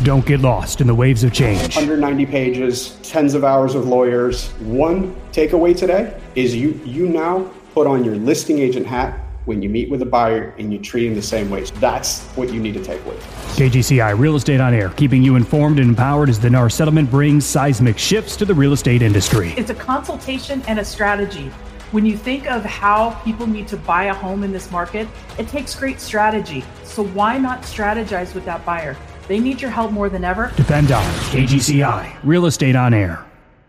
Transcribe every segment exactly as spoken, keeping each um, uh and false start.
Don't get lost in the waves of change. one hundred ninety pages, tens of hours of lawyers. One takeaway today is you you now put on your listing agent hat when you meet with a buyer and you treat them the same way. So that's what you need to take away. K G C I Real Estate on Air, keeping you informed and empowered as the N A R settlement brings seismic shifts to the real estate industry. It's a consultation and a strategy. When you think of how people need to buy a home in this market, it takes great strategy. So why not strategize with that buyer? They need your help more than ever. Depend on K G C I Real Estate on Air.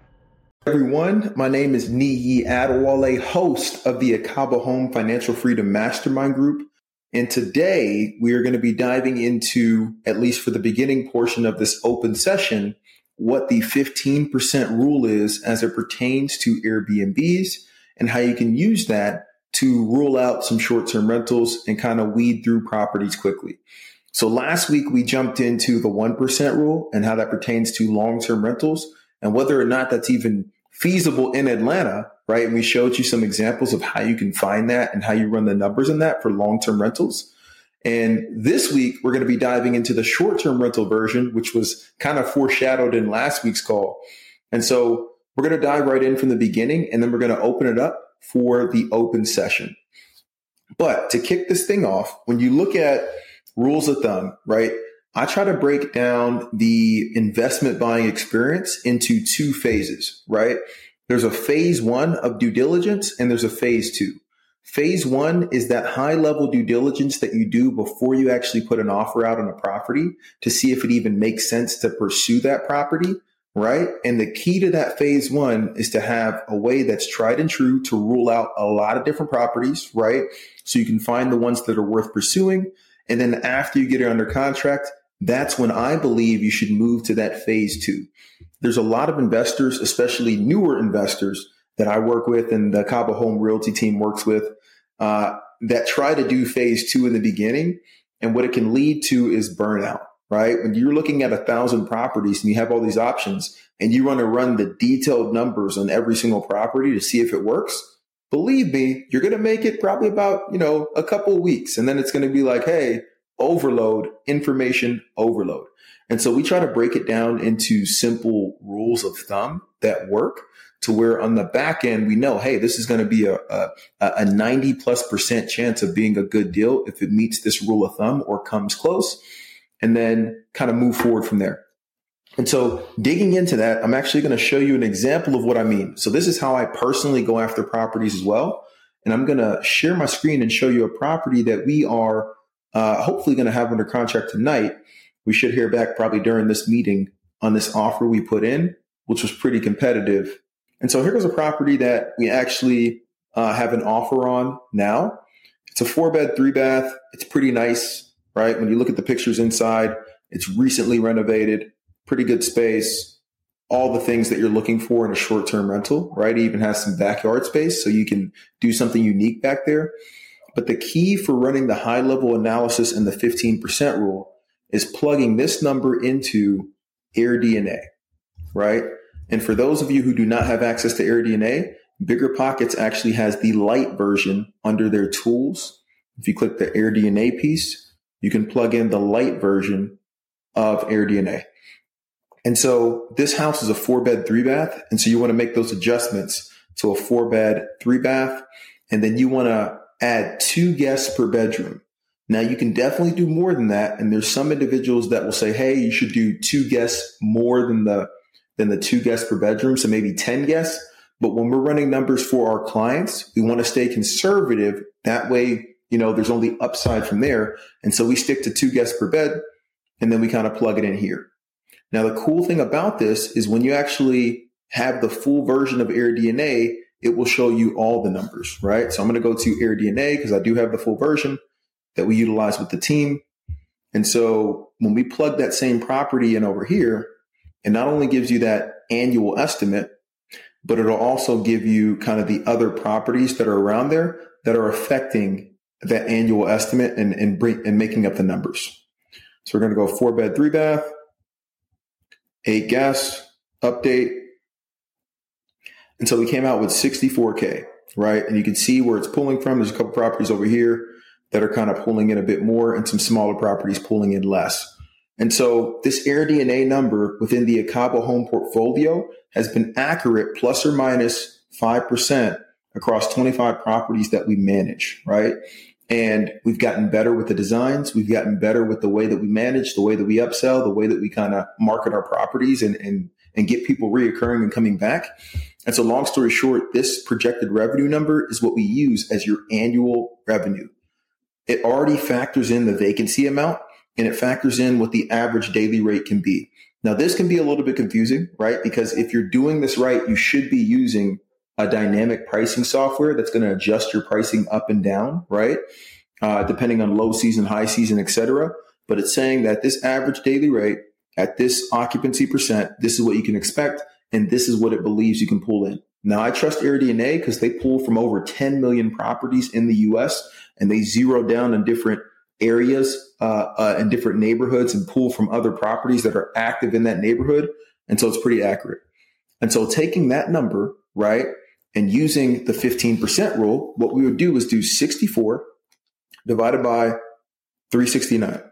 Everyone, my name is Niyi Adewale, host of the Akaba Home Financial Freedom Mastermind Group. And today we are going to be diving into, at least for the beginning portion of this open session, what the fifteen percent rule is as it pertains to Airbnbs and how you can use that to rule out some short-term rentals and kind of weed through properties quickly. So last week we jumped into the one percent rule and how that pertains to long-term rentals and whether or not that's even feasible in Atlanta, right? And we showed you some examples of how you can find that and how you run the numbers in that for long-term rentals. And this week, we're going to be diving into the short-term rental version, which was kind of foreshadowed in last week's call. And so we're going to dive right in from the beginning, and then we're going to open it up for the open session. But to kick this thing off, when you look at rules of thumb, right? I try to break down the investment buying experience into two phases, right? There's a phase one of due diligence and there's a phase two. Phase one is that high level due diligence that you do before you actually put an offer out on a property to see if it even makes sense to pursue that property, right? And the key to that phase one is to have a way that's tried and true to rule out a lot of different properties, right? So you can find the ones that are worth pursuing. And then after you get it under contract, that's when I believe you should move to that phase two. There's a lot of investors, especially newer investors that I work with and the Akaba Home Realty team works with, uh, that try to do phase two in the beginning. And what it can lead to is burnout, right? When you're looking at a thousand properties and you have all these options and you want to run the detailed numbers on every single property to see if it works, believe me, you're going to make it probably about, you know, a couple of weeks. And then it's going to be like, hey, overload, information overload. And so we try to break it down into simple rules of thumb that work to where on the back end, we know, hey, this is going to be a, a, a ninety plus percent chance of being a good deal if it meets this rule of thumb or comes close, and then kind of move forward from there. And so digging into that, I'm actually going to show you an example of what I mean. So this is how I personally go after properties as well. And I'm going to share my screen and show you a property that we are Uh, hopefully going to have under contract tonight. We should hear back probably during this meeting on this offer we put in, which was pretty competitive. And so here goes a property that we actually uh, have an offer on now. It's a four bed, three bath. It's pretty nice, right? When you look at the pictures inside, it's recently renovated, pretty good space, all the things that you're looking for in a short-term rental, right? It even has some backyard space so you can do something unique back there. But the key for running the high level analysis and the fifteen percent rule is plugging this number into AirDNA, right? And for those of you who do not have access to AirDNA, BiggerPockets actually has the light version under their tools. If you click the AirDNA piece, you can plug in the light version of AirDNA. And so this house is a four bed, three bath. And so you want to make those adjustments to a four bed, three bath. And then you want to add two guests per bedroom. Now you can definitely do more than that. And there's some individuals that will say, hey, you should do two guests more than the, than the two guests per bedroom. So maybe ten guests. But when we're running numbers for our clients, we want to stay conservative. That way, you know, there's only upside from there. And so we stick to two guests per bed and then we kind of plug it in here. Now, the cool thing about this is when you actually have the full version of AirDNA, it will show you all the numbers, right? So I'm going to go to AirDNA because I do have the full version that we utilize with the team. And so when we plug that same property in over here, it not only gives you that annual estimate, but it'll also give you kind of the other properties that are around there that are affecting that annual estimate and, and, bring, and making up the numbers. So we're going to go four bed, three bath, eight guests, update. And so we came out with sixty-four K, right? And you can see where it's pulling from. There's a couple properties over here that are kind of pulling in a bit more and some smaller properties pulling in less. And so this AirDNA number within the Acaba home portfolio has been accurate plus or minus five percent across twenty-five properties that we manage, right? And we've gotten better with the designs. We've gotten better with the way that we manage, the way that we upsell, the way that we kind of market our properties and, and, and get people reoccurring and coming back. And so long story short, this projected revenue number is what we use as your annual revenue. It already factors in the vacancy amount and it factors in what the average daily rate can be. Now, this can be a little bit confusing, right? Because if you're doing this right, you should be using a dynamic pricing software that's going to adjust your pricing up and down, right? Uh, depending on low season, high season, et cetera. But it's saying that this average daily rate at this occupancy percent, this is what you can expect. And this is what it believes you can pull in. Now, I trust AirDNA because they pull from over ten million properties in the U S and they zero down in different areas uh, uh, and different neighborhoods and pull from other properties that are active in that neighborhood. And so it's pretty accurate. And so taking that number, right, and using the fifteen percent rule, what we would do is do sixty-four divided by three sixty-nine.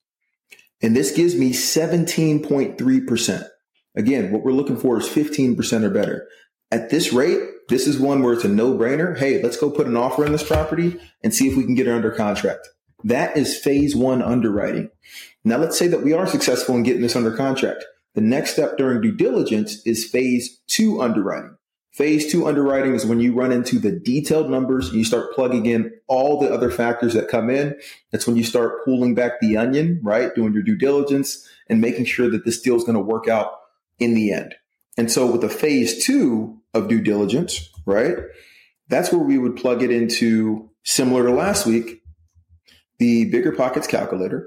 And this gives me seventeen point three percent. Again, what we're looking for is fifteen percent or better. At this rate, this is one where it's a no-brainer. Hey, let's go put an offer on this property and see if we can get it under contract. That is phase one underwriting. Now, let's say that we are successful in getting this under contract. The next step during due diligence is phase two underwriting. Phase two underwriting is when you run into the detailed numbers and you start plugging in all the other factors that come in. That's when you start pulling back the onion, right? Doing your due diligence and making sure that this deal is going to work out in the end. And so with the phase two of due diligence, right? That's where we would plug it into, similar to last week, the Bigger Pockets calculator.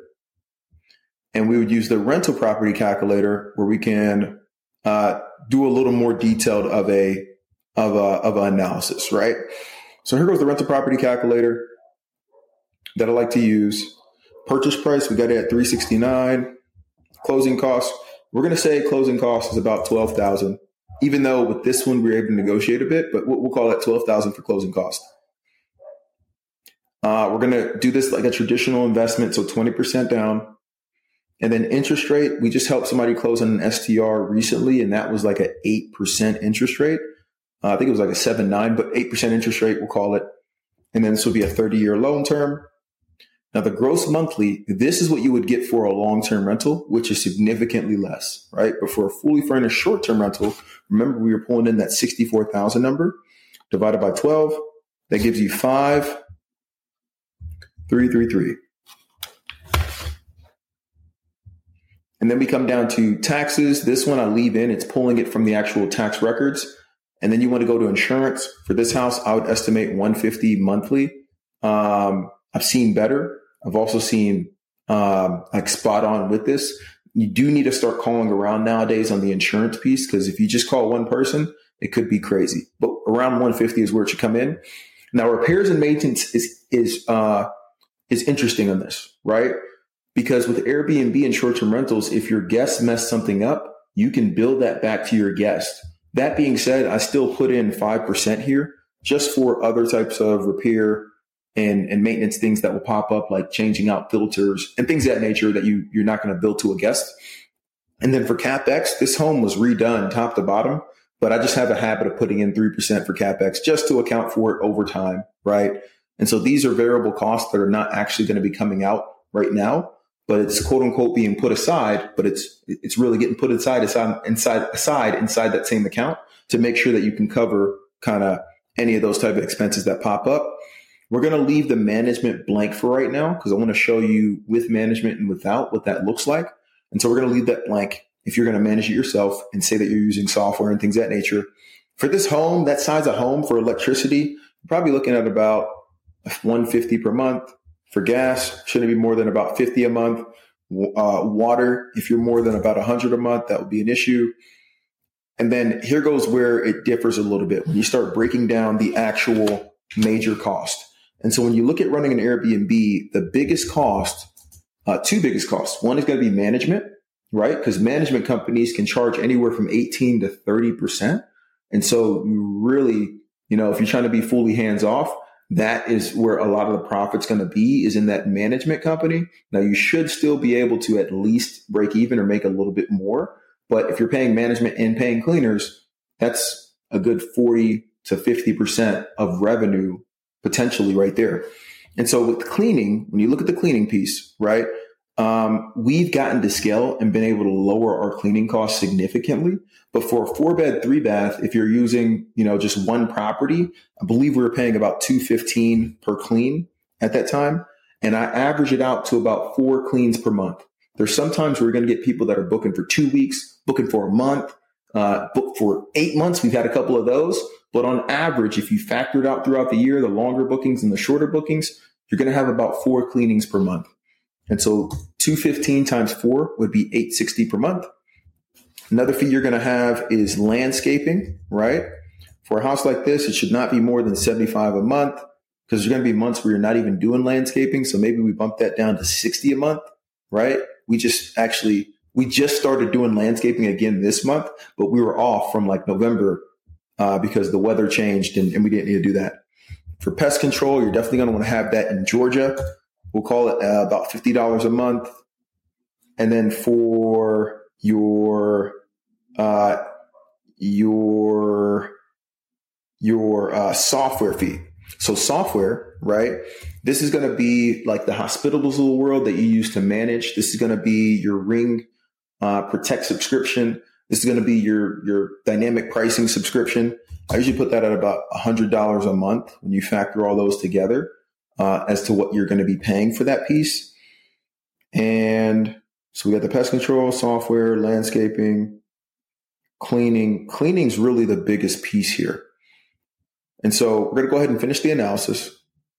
And we would use the rental property calculator where we can uh, do a little more detailed of a of a of an analysis, right? So here goes the rental property calculator that I like to use. Purchase price, we got it at three sixty-nine. Closing costs, we're going to say closing cost is about twelve thousand. Even though with this one we're able to negotiate a bit, but we'll call it twelve thousand for closing cost. Uh, we're going to do this like a traditional investment, so twenty percent down. And then interest rate, we just helped somebody close on an S T R recently, and that was like an eight percent interest rate. Uh, I think it was like a seven nine, but eight percent interest rate, we'll call it. And then this will be a thirty-year loan term. Now, the gross monthly, this is what you would get for a long-term rental, which is significantly less, right? But for a fully furnished short-term rental, remember we were pulling in that sixty-four thousand number divided by twelve. That gives you five, three, three, three. And then we come down to taxes. This one I leave in. It's pulling it from the actual tax records. And then you want to go to insurance. For this house, I would estimate one hundred fifty dollars monthly. Um, I've seen better. I've also seen um, like spot on with this. You do need to start calling around nowadays on the insurance piece, because if you just call one person, it could be crazy. But around one hundred fifty is where it should come in. Now, repairs and maintenance is is uh, is interesting on this, right? Because with Airbnb and short-term rentals, if your guest messed something up, you can bill that back to your guest. That being said, I still put in five percent here just for other types of repair and, and maintenance things that will pop up, like changing out filters and things of that nature that you, you're not going to bill to a guest. And then for CapEx, this home was redone top to bottom, but I just have a habit of putting in three percent for CapEx just to account for it over time, right? And so these are variable costs that are not actually going to be coming out right now, but it's quote unquote being put aside, but it's it's really getting put aside aside inside aside inside that same account to make sure that you can cover kind of any of those type of expenses that pop up. We're going to leave the management blank for right now because I want to show you with management and without what that looks like. And so we're going to leave that blank if you're going to manage it yourself and say that you're using software and things of that nature. For this home, that size of home for electricity, you're probably looking at about one hundred fifty dollars per month. For gas, shouldn't be more than about fifty a month. Uh, water, if you're more than about one hundred a month, that would be an issue. And then here goes where it differs a little bit when you start breaking down the actual major cost. And so when you look at running an Airbnb, the biggest cost, uh, two biggest costs. One is going to be management, right? Because management companies can charge anywhere from eighteen to thirty percent. And so you really, you know, if you're trying to be fully hands off, that is where a lot of the profit's going to be, is in that management company. Now, you should still be able to at least break even or make a little bit more. But if you're paying management and paying cleaners, that's a good forty to fifty percent of revenue potentially right there. And so with cleaning, when you look at the cleaning piece, right, um, we've gotten to scale and been able to lower our cleaning costs significantly. But for a four bed, three bath, if you're using, you know, just one property, I believe we were paying about two fifteen per clean at that time. And I average it out to about four cleans per month. There's sometimes we're going to get people that are booking for two weeks, booking for a month, uh, book for eight months. We've had a couple of those. But on average, if you factor it out throughout the year, the longer bookings and the shorter bookings, you're going to have about four cleanings per month. And so two fifteen times four would be eight sixty per month. Another fee you're going to have is landscaping, right? For a house like this, it should not be more than seventy-five a month, because there's going to be months where you're not even doing landscaping. So maybe we bump that down to sixty a month, right? We just actually, we just started doing landscaping again this month, but we were off from like November uh, because the weather changed and, and we didn't need to do that. For pest control, you're definitely going to want to have that in Georgia. We'll call it uh, about fifty dollars a month. And then for your, uh, your, your uh, software fee. So software, right? This is going to be like the Hospitables of the world that you use to manage. This is going to be your Ring uh, Protect subscription. This is going to be your, your dynamic pricing subscription. I usually put that at about one hundred dollars a month when you factor all those together uh, as to what you're going to be paying for that piece. And so we got the pest control, software, landscaping, cleaning. Cleaning is really the biggest piece here. And so we're going to go ahead and finish the analysis.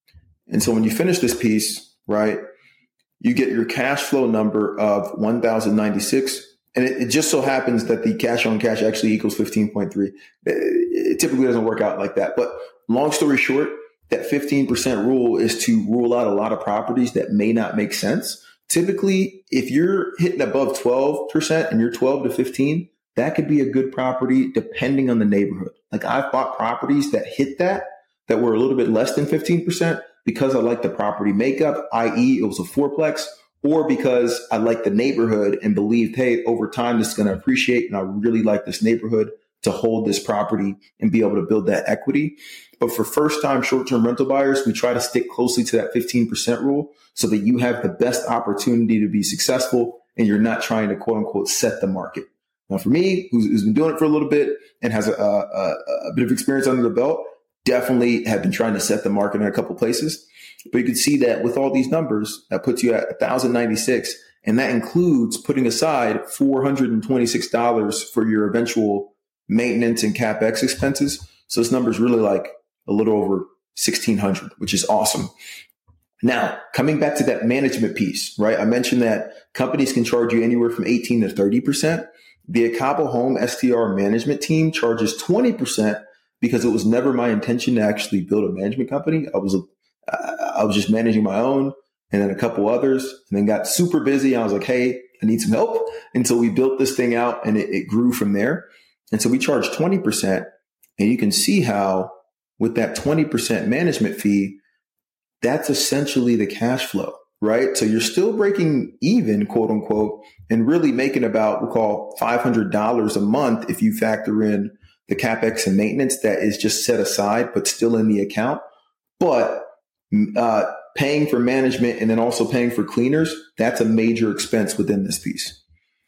And so when you finish this piece, right, you get your cash flow number of one thousand ninety-six. And it, it just so happens that the cash on cash actually equals fifteen point three. It, it typically doesn't work out like that. But long story short, that fifteen percent rule is to rule out a lot of properties that may not make sense. Typically, if you're hitting above twelve percent and you're twelve to fifteen, that could be a good property depending on the neighborhood. Like I've bought properties that hit that, that were a little bit less than fifteen percent because I like the property makeup, that is it was a fourplex, or because I like the neighborhood and believed, hey, over time, this is going to appreciate. And I really like this neighborhood to hold this property and be able to build that equity. But for first time short-term rental buyers, we try to stick closely to that fifteen percent rule so that you have the best opportunity to be successful and you're not trying to quote unquote set the market. Now, for me, who's, who's been doing it for a little bit and has a, a, a bit of experience under the belt, definitely have been trying to set the market in a couple places. But you can see that with all these numbers, that puts you at one thousand ninety-six, and that includes putting aside four hundred twenty-six dollars for your eventual maintenance and CapEx expenses. So this number is really like a little over sixteen hundred, which is awesome. Now, coming back to that management piece, right? I mentioned that companies can charge you anywhere from eighteen to thirty percent. The Acaba Home S T R management team charges twenty percent because it was never my intention to actually build a management company. I was a, I was just managing my own and then a couple others, and then got super busy. I was like, hey, I need some help. And so we built this thing out and it, it grew from there. And so we charge twenty percent, and you can see how with that twenty percent management fee, that's essentially the cash flow, right? So you're still breaking even, quote unquote, and really making about, we'll call five hundred dollars a month if you factor in the CapEx and maintenance that is just set aside, but still in the account. But uh, paying for management and then also paying for cleaners, that's a major expense within this piece.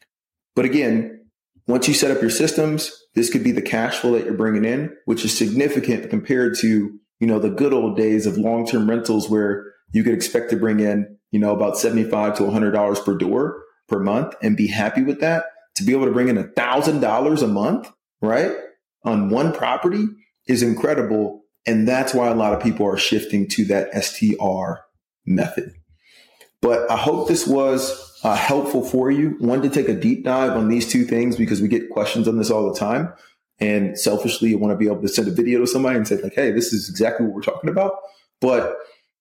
But again, once you set up your systems, this could be the cash flow that you're bringing in, which is significant compared to, you know, the good old days of long-term rentals where you could expect to bring in, you know, about seventy-five to one hundred dollars per door per month and be happy with that. To be able to bring in one thousand dollars a month, right, on one property is incredible. And that's why a lot of people are shifting to that S T R method. But I hope this was uh, helpful for you. Wanted to take a deep dive on these two things because we get questions on this all the time. And selfishly, I want to be able to send a video to somebody and say like, hey, this is exactly what we're talking about. But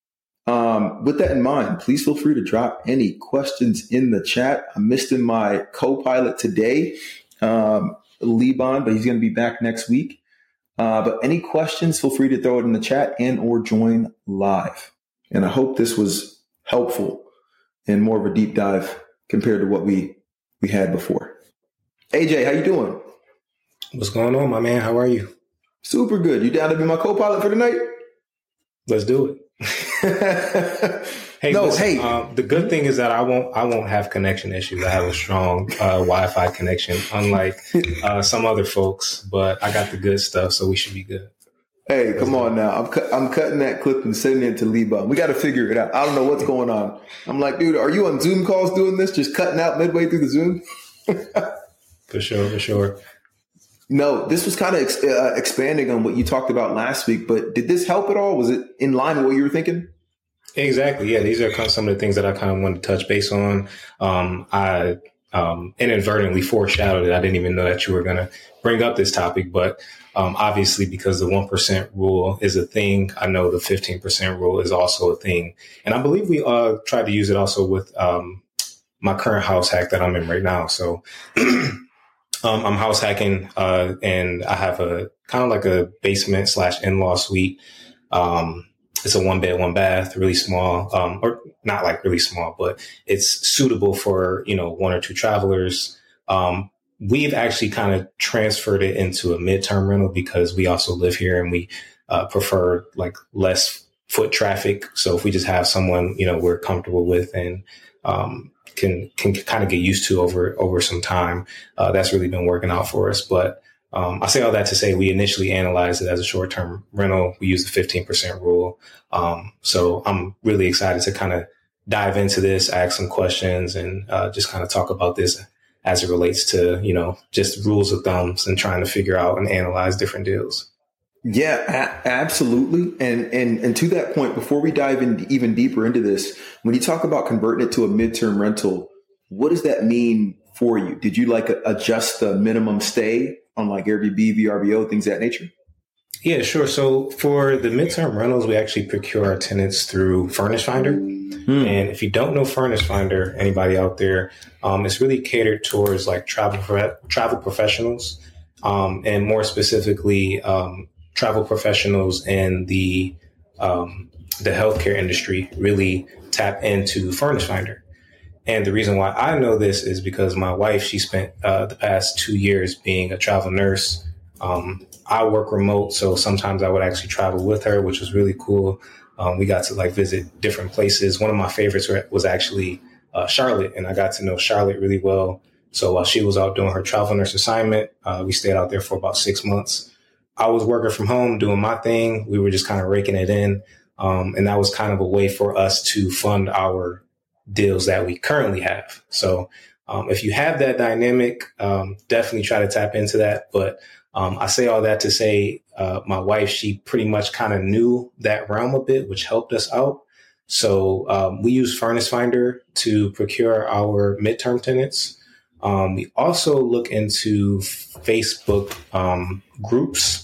um, with that in mind, please feel free to drop any questions in the chat. I missed in my co-pilot today, um, Liban, but he's going to be back next week. Uh, but any questions, feel free to throw it in the chat and or join live. And I hope this was helpful and more of a deep dive compared to what we, we had before. A J, how you doing? What's going on, my man? How are you? Super good. You down to be my co-pilot for tonight? Let's do it. Hey, no, listen, hey. Um, the good thing is that I won't. I won't have connection issues. I have a strong uh, Wi-Fi connection, unlike uh, some other folks. But I got the good stuff, so we should be good. Hey, Let's come on now. I'm cu- I'm cutting that clip and sending it to Liba. We got to figure it out. I don't know what's going on. I'm like, dude, are you on Zoom calls doing this? Just cutting out midway through the Zoom? For sure, for sure. No, this was kind of ex- uh, expanding on what you talked about last week. But did this help at all? Was it in line with what you were thinking? Exactly. Yeah, these are kind of some of the things that I kind of wanted to touch base on. Um, I um, inadvertently foreshadowed it. I didn't even know that you were going to bring up this topic, but um, obviously because the one percent rule is a thing, I know the fifteen percent rule is also a thing. And I believe we uh, tried to use it also with um, my current house hack that I'm in right now. So um, I'm house hacking uh, and I have a kind of like a basement slash in-law suite. Um It's a one bed, one bath, really small, um, or not like really small, but it's suitable for, you know, one or two travelers. Um, we've actually kind of transferred it into a midterm rental because we also live here and we uh, prefer like less foot traffic. So if we just have someone, you know, we're comfortable with and um, can can kind of get used to over over some time, uh, that's really been working out for us. But Um, I say all that to say we initially analyzed it as a short-term rental. We use the fifteen percent rule. Um, so I'm really excited to kind of dive into this, ask some questions, and uh, just kind of talk about this as it relates to, you know, just rules of thumbs and trying to figure out and analyze different deals. Yeah, a- absolutely. And, and, and to that point, before we dive in even deeper into this, when you talk about converting it to a midterm rental, what does that mean for you? Did you like adjust the minimum stay on like Airbnb, V R B O, things of that nature? Yeah, sure. So for the midterm rentals, we actually procure our tenants through Furnish Finder. Hmm. And if you don't know Furnish Finder, anybody out there, um, it's really catered towards like travel travel professionals, um, and more specifically, um, travel professionals in the um, the healthcare industry really tap into Furnish Finder. And the reason why I know this is because my wife, she spent uh, the past two years being a travel nurse. Um, I work remote, so sometimes I would actually travel with her, which was really cool. Um, we got to like visit different places. One of my favorites was actually uh, Charlotte, and I got to know Charlotte really well. So while she was out doing her travel nurse assignment, uh, we stayed out there for about six months. I was working from home, doing my thing. We were just kind of raking it in. Um, and that was kind of a way for us to fund our deals that we currently have. So um, if you have that dynamic, um, definitely try to tap into that. But um, I say all that to say uh, my wife, she pretty much kind of knew that realm a bit, which helped us out. So um, we use Furnish Finder to procure our midterm tenants. Um, we also look into Facebook um, groups.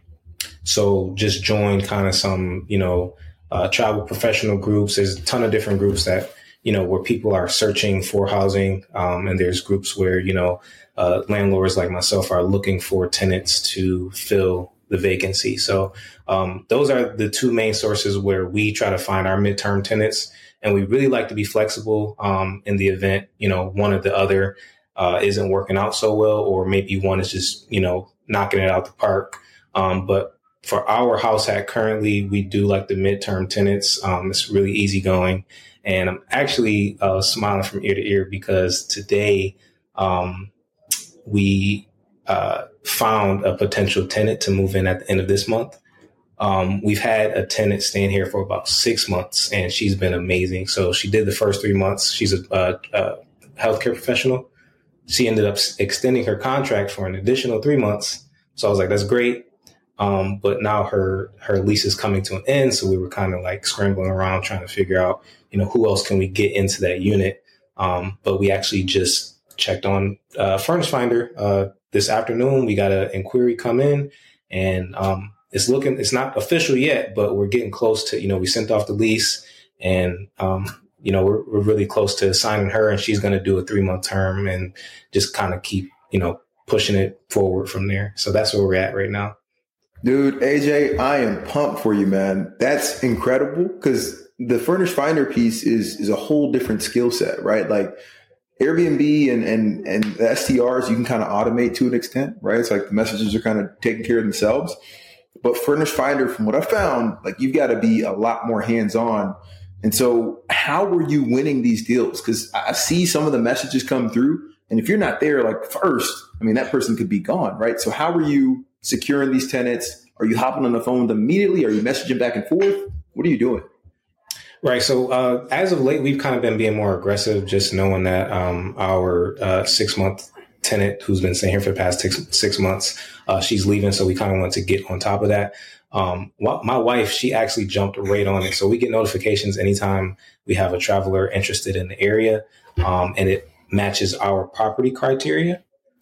So just join kind of some, you know, uh, travel professional groups. There's a ton of different groups that, you know, where people are searching for housing. Um, and there's groups where, you know, uh, landlords like myself are looking for tenants to fill the vacancy. So um, those are the two main sources where we try to find our midterm tenants. And we really like to be flexible um, in the event, you know, one or the other uh, isn't working out so well, or maybe one is just, you know, knocking it out the park. Um, but for our house hack currently, we do like the midterm tenants. Um, it's really easygoing. And I'm actually uh, smiling from ear to ear because today um, we uh, found a potential tenant to move in at the end of this month. Um, we've had a tenant staying here for about six months and she's been amazing. So she did the first three months. She's a, a, a healthcare professional. She ended up extending her contract for an additional three months. So I was like, that's great. Um, but now her, her lease is coming to an end. So we were kind of like scrambling around trying to figure out, you know, who else can we get into that unit? Um, but we actually just checked on, uh, Furnish Finder, uh, this afternoon. We got an inquiry come in and, um, it's looking, it's not official yet, but we're getting close to, you know, we sent off the lease and, um, you know, we're, we're really close to signing her and she's going to do a three month term and just kind of keep, you know, pushing it forward from there. So that's where we're at right now. Dude, A J, I am pumped for you, man. That's incredible because the Furnish Finder piece is is a whole different skill set, right? Like Airbnb and and and the S T Rs, you can kind of automate to an extent, right? It's like the messages are kind of taking care of themselves. But Furnish Finder, from what I found, like you've got to be a lot more hands-on. And so how were you winning these deals? Because I see some of the messages come through, and if you're not there, like first, I mean, that person could be gone, right? So how were you securing these tenants? Are you hopping on the phone with them immediately? Are you messaging back and forth? What are you doing? Right. So uh, as of late, we've kind of been being more aggressive, just knowing that um, our uh, six month tenant who's been staying here for the past six, six months, uh, she's leaving. So we kind of want to get on top of that. Um, my wife, she actually jumped right on it. So we get notifications anytime we have a traveler interested in the area, um, and it matches our property criteria.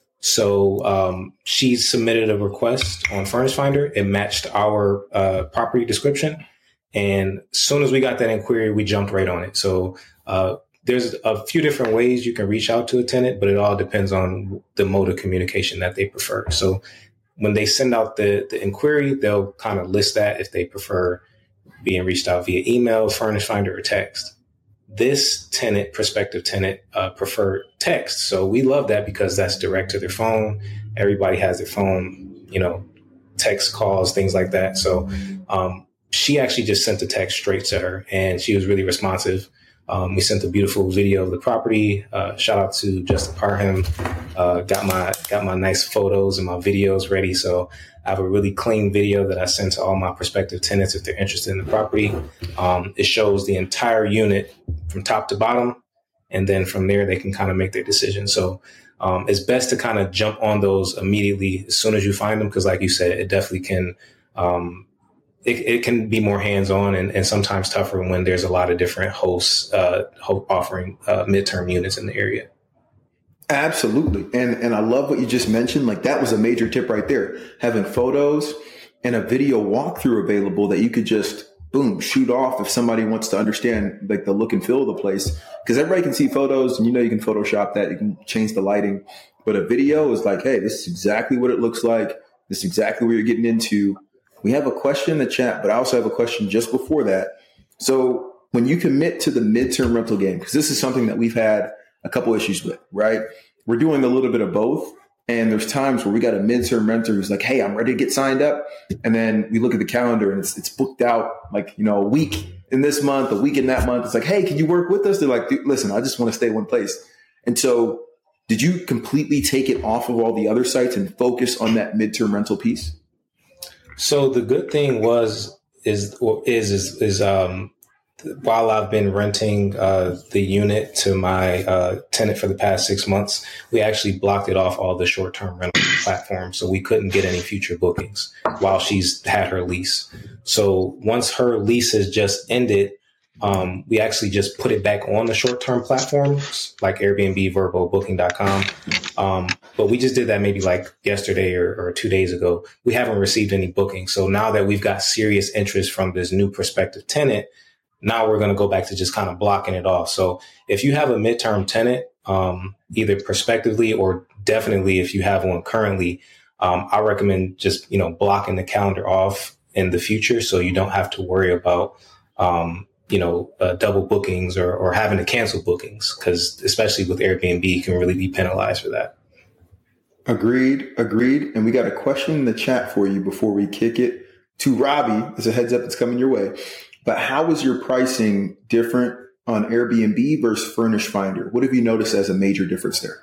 So um, she submitted a request on Furnish Finder. It matched our uh, property description. And as soon as we got that inquiry, we jumped right on it. So uh, there's a few different ways you can reach out to a tenant, but it all depends on the mode of communication that they prefer. So when they send out the, the inquiry, they'll kind of list that if they prefer being reached out via email, Furnish Finder, or text. This tenant, prospective tenant, uh, preferred text. So we love that because that's direct to their phone. Everybody has their phone, you know, text calls, things like that. So um, she actually just sent the text straight to her, and she was really responsive. Um, we sent a beautiful video of the property. Uh, shout out to Justin Parham. Uh, got my got my nice photos and my videos ready. So I have a really clean video that I send to all my prospective tenants if they're interested in the property. Um, it shows the entire unit from top to bottom, and then from there they can kind of make their decision. So um, it's best to kind of jump on those immediately as soon as you find them, because like you said, it definitely can um, it, it can be more hands-on and, and sometimes tougher when there's a lot of different hosts uh, offering uh, midterm units in the area. Absolutely. And and I love what you just mentioned. Like that was a major tip right there. Having photos and a video walkthrough available that you could just, boom, shoot off if somebody wants to understand like the look and feel of the place. Because everybody can see photos and you know you can Photoshop that. You can change the lighting. But a video is like, hey, this is exactly what it looks like. This is exactly what you're getting into. We have a question in the chat, but I also have a question just before that. So when you commit to the midterm rental game, because this is something that we've had a couple issues with, right? We're doing a little bit of both. And there's times where we got a midterm renter who's like, hey, I'm ready to get signed up. And then we look at the calendar and it's, it's booked out like, you know, a week in this month, a week in that month. It's like, hey, can you work with us? They're like, listen, I just want to stay one place. And so did you completely take it off of all the other sites and focus on that midterm rental piece? So the good thing was, is, or is, is, is, um, while I've been renting uh, the unit to my uh, tenant for the past six months, we actually blocked it off all the short-term rental platforms. So we couldn't get any future bookings while she's had her lease. So once her lease has just ended, um, we actually just put it back on the short-term platforms like Airbnb, Vrbo, Booking dot com. Um, but we just did that maybe like yesterday or, or two days ago. We haven't received any bookings. So now that we've got serious interest from this new prospective tenant, now we're going to go back to just kind of blocking it off. So if you have a midterm tenant, um, either prospectively or definitely if you have one currently, um, I recommend just, you know, blocking the calendar off in the future so you don't have to worry about, um, you know, uh, double bookings or, or having to cancel bookings, because especially with Airbnb, you can really be penalized for that. Agreed. Agreed. And we got a question in the chat for you before we kick it to Robbie. As a heads up, it's coming your way. But how is your pricing different on Airbnb versus Furnish Finder? What have you noticed as a major difference there?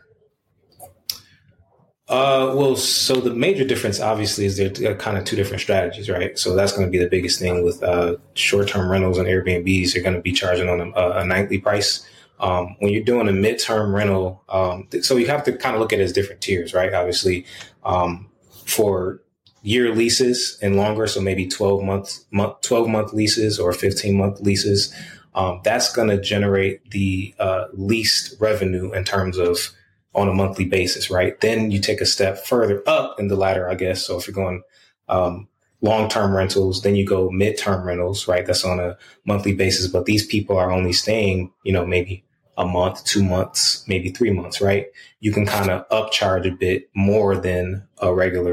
Uh, well, so the major difference, obviously, is they're kind of two different strategies, right? So that's going to be the biggest thing with uh, short-term rentals and Airbnbs. You're going to be charging on a, a nightly price. Um, when you're doing a midterm rental, um, th- so you have to kind of look at it as different tiers, right? Obviously, um, for year leases and longer, so maybe twelve month, month, twelve month leases or fifteen month leases, um, that's going to generate the uh, least revenue in terms of on a monthly basis, right? Then you take a step further up in the ladder, I guess. So if you're going um, long-term rentals, then you go midterm rentals, right? That's on a monthly basis, but these people are only staying, you know, maybe a month, two months, maybe three months, right? You can kind of upcharge a bit more than a regular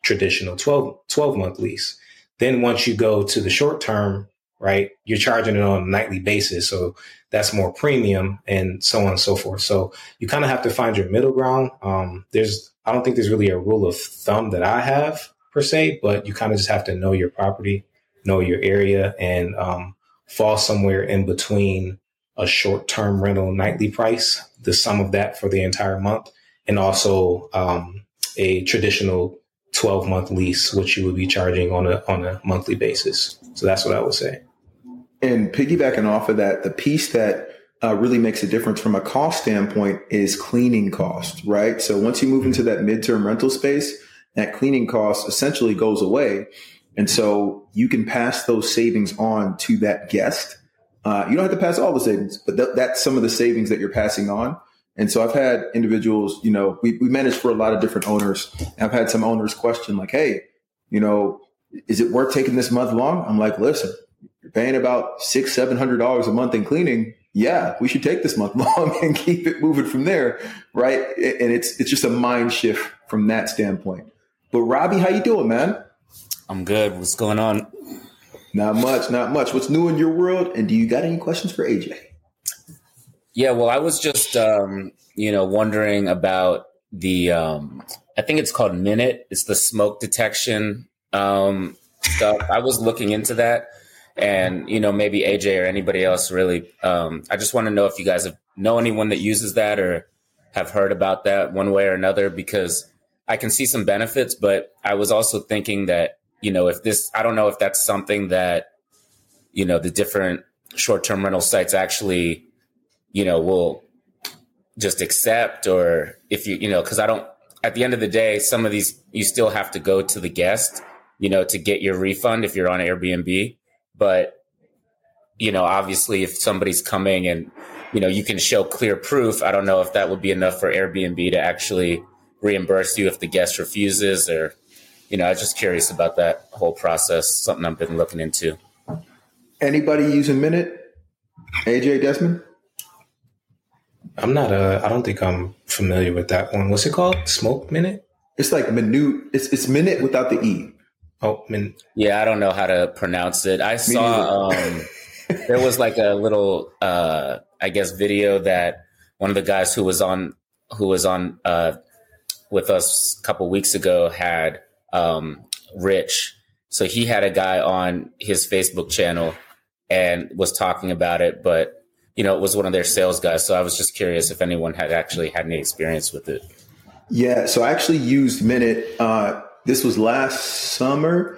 traditional twelve, twelve month lease. Then once you go to the short term, right, you're charging it on a nightly basis. So that's more premium and so on and so forth. So you kind of have to find your middle ground. Um, there's, I don't think there's really a rule of thumb that I have per se, but you kind of just have to know your property, know your area, and um, fall somewhere in between a short-term rental nightly price, the sum of that for the entire month, and also um, a traditional twelve month lease, which you would be charging on a on a monthly basis. So that's what I would say. And piggybacking off of that, the piece that uh, really makes a difference from a cost standpoint is cleaning cost, right? So once you move into that midterm rental space, that cleaning cost essentially goes away. And so you can pass those savings on to that guest. Uh, you don't have to pass all the savings, but th- that's some of the savings that you're passing on. And so I've had individuals, you know, we, we manage for a lot of different owners. I've had some owners question like, hey, you know, is it worth taking this month long? I'm like, listen, you're paying about six, seven hundred dollars a month in cleaning. Yeah, we should take this month long and keep it moving from there, right? And it's it's just a mind shift from that standpoint. But Robbie, how you doing, man? I'm good. What's going on? Not much, not much. What's new in your world? And do you got any questions for A J? Yeah, well, I was just, um, you know, wondering about the, um, I think it's called Minute. It's the smoke detection um, stuff. I was looking into that, and, you know, maybe A J or anybody else really, um, I just want to know if you guys have, know anyone that uses that or have heard about that one way or another, because I can see some benefits, but I was also thinking that, you know, if this, I don't know if that's something that, you know, the different short-term rental sites actually, you know, will just accept, or if you, you know, because I don't, at the end of the day, some of these, you still have to go to the guest, you know, to get your refund if you're on Airbnb. But, you know, obviously if somebody's coming and, you know, you can show clear proof, I don't know if that would be enough for Airbnb to actually reimburse you if the guest refuses, or, you know, I was just curious about that whole process, something I've been looking into. Anybody using Minute? A J, Desmond? I'm not, uh, I don't think I'm familiar with that one. What's it called? Smoke Minute? It's like minute. It's it's Minute without the E. Oh, min. Yeah, I don't know how to pronounce it. I saw um, there was like a little, uh, I guess, video that one of the guys who was on who was on uh, with us a couple weeks ago had um, Rich. So he had a guy on his Facebook channel and was talking about it, but you know, it was one of their sales guys. So I was just curious if anyone had actually had any experience with it. Yeah. So I actually used Minute. Uh, this was last summer.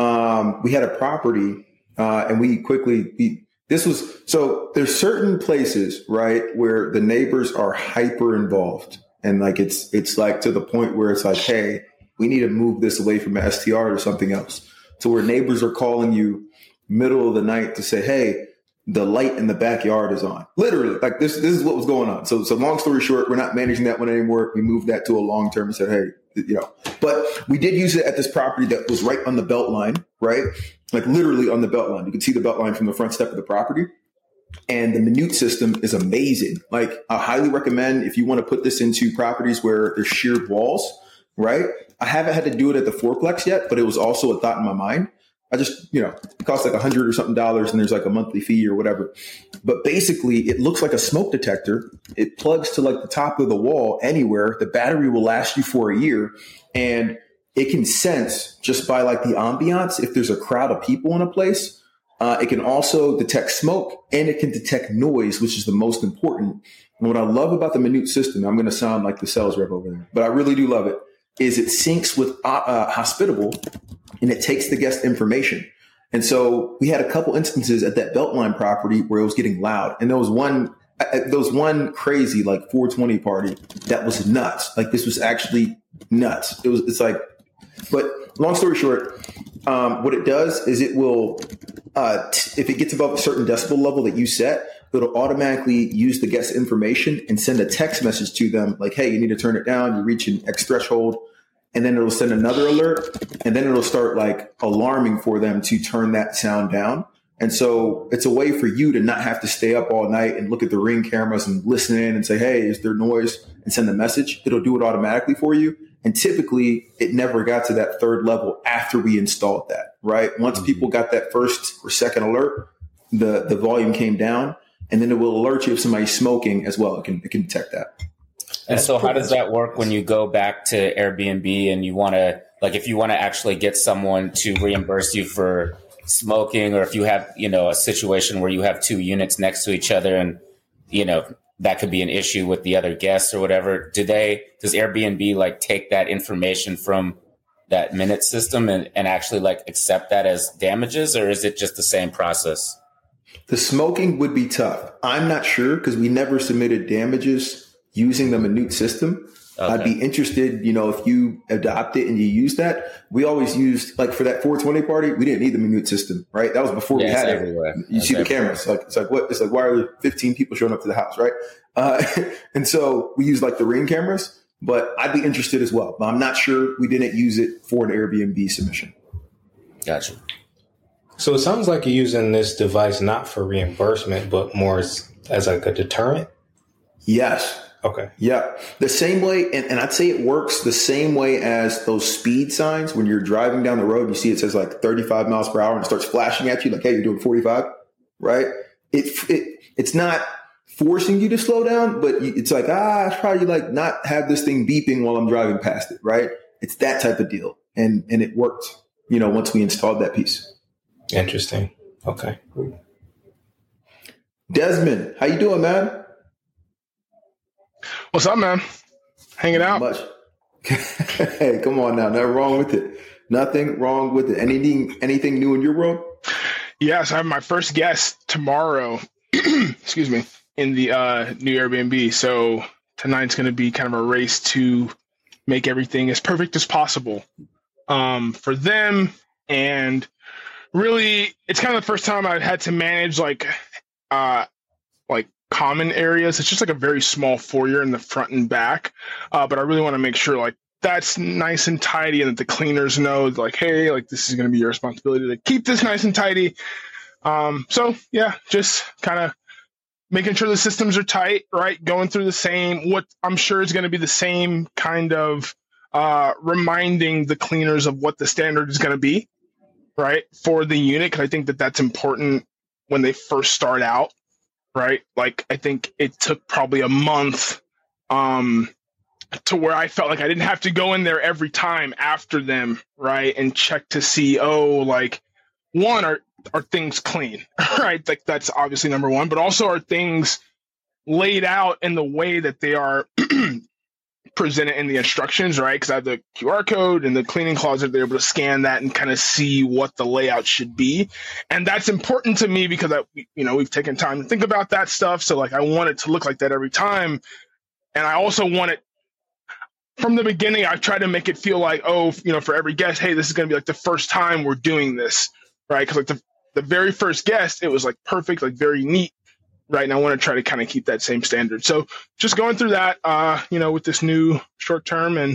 Um, we had a property uh, and we quickly, we, this was, so there's certain places, right, where the neighbors are hyper involved. And like, it's, it's like to the point where it's like, hey, we need to move this away from S T R or something else. So where neighbors are calling you middle of the night to say, hey, the light in the backyard is on. Literally, like this, this is what was going on. So, so long story short, we're not managing that one anymore. We moved that to a long term and said, hey, you know, but we did use it at this property that was right on the belt line, right? Like literally on the belt line. You can see the belt line from the front step of the property. And the Minute system is amazing. Like I highly recommend if you want to put this into properties where there's sheared walls, right? I haven't had to do it at the fourplex yet, but it was also a thought in my mind. I just, you know, it costs like a hundred or something dollars and there's like a monthly fee or whatever. But basically it looks like a smoke detector. It plugs to like the top of the wall anywhere. The battery will last you for a year, and it can sense just by like the ambiance if there's a crowd of people in a place. Uh, it can also detect smoke, and it can detect noise, which is the most important. And what I love about the Minute system, I'm going to sound like the sales rep over there, but I really do love it, is it syncs with uh, uh, Hospitable, and it takes the guest information. And so we had a couple instances at that Beltline property where it was getting loud. And there was one, uh, there was one crazy like four twenty party that was nuts. Like this was actually nuts. It was, it's like, but long story short, um, what it does is it will, uh, t- if it gets above a certain decibel level that you set, it'll automatically use the guest information and send a text message to them like, hey, you need to turn it down. You're reaching X threshold. And then it'll send another alert, and then it'll start like alarming for them to turn that sound down. And so it's a way for you to not have to stay up all night and look at the Ring cameras and listen in and say, hey, is there noise, and send the message. It'll do it automatically for you. And typically it never got to that third level after we installed that, right? Once mm-hmm. people got that first or second alert, the, the volume came down, and then it will alert you if somebody's smoking as well. It can, it can detect that. And so how does that work when you go back to Airbnb and you want to, like, if you want to actually get someone to reimburse you for smoking, or if you have, you know, a situation where you have two units next to each other and, you know, that could be an issue with the other guests or whatever, do they, does Airbnb like take that information from that minute system and, and actually like accept that as damages, or is it just the same process? The smoking would be tough. I'm not sure because we never submitted damages using the Minute system. Okay. I'd be interested, you know, if you adopt it and you use that. We always used, like for that four twenty party, we didn't need the Minute system, right? That was before yeah, we had it. You it's see everywhere. The cameras. Like, it's like, what? It's like, why are there fifteen people showing up to the house, right? Uh, and so we use like the Ring cameras, but I'd be interested as well. But I'm not sure we didn't use it for an Airbnb submission. Gotcha. So it sounds like you're using this device not for reimbursement, but more as, as like a deterrent? Yes. Okay. Yeah. The same way, and, and I'd say it works the same way as those speed signs when you're driving down the road and you see it says like thirty-five miles per hour and it starts flashing at you like, hey, you're doing forty-five, right? It, it It's not forcing you to slow down, but it's like, ah, I should probably like not have this thing beeping while I'm driving past it, right? It's that type of deal. And, and it worked, you know, once we installed that piece. Interesting. Okay. Desmond, how you doing, man? What's up, man? Hanging out? Much. Hey, come on now. Nothing wrong with it. Nothing wrong with it. Anything anything new in your world? Yes, I have my first guest tomorrow, excuse me, in the uh, new Airbnb. So tonight's going to be kind of a race to make everything as perfect as possible um, for them. And really, it's kind of the first time I've had to manage like uh, like common areas. It's just like a very small foyer in the front and back. Uh, but I really want to make sure like that's nice and tidy and that the cleaners know like, hey, like this is going to be your responsibility to keep this nice and tidy. Um, so yeah, just kind of making sure the systems are tight, right? Going through the same, what I'm sure is going to be the same kind of uh, reminding the cleaners of what the standard is going to be, right? For the unit. Cause I think that that's important when they first start out. Right. Like, I think it took probably a month um, to where I felt like I didn't have to go in there every time after them. Right. And check to see, oh, like, one, are, are things clean? Right. Like, that's obviously number one. But also, are things laid out in the way that they are presented in the instructions, right? Because I have the Q R code and the cleaning closet. They're able to scan that and kind of see what the layout should be. And that's important to me because, I, you know, we've taken time to think about that stuff. So, like, I want it to look like that every time. And I also want it, from the beginning, I've tried to make it feel like, oh, you know, for every guest, hey, this is going to be like the first time we're doing this, right? Because, like, the, the very first guest, it was, like, perfect, like, very neat. Right. And I want to try to kind of keep that same standard. So just going through that, uh, you know, with this new short term and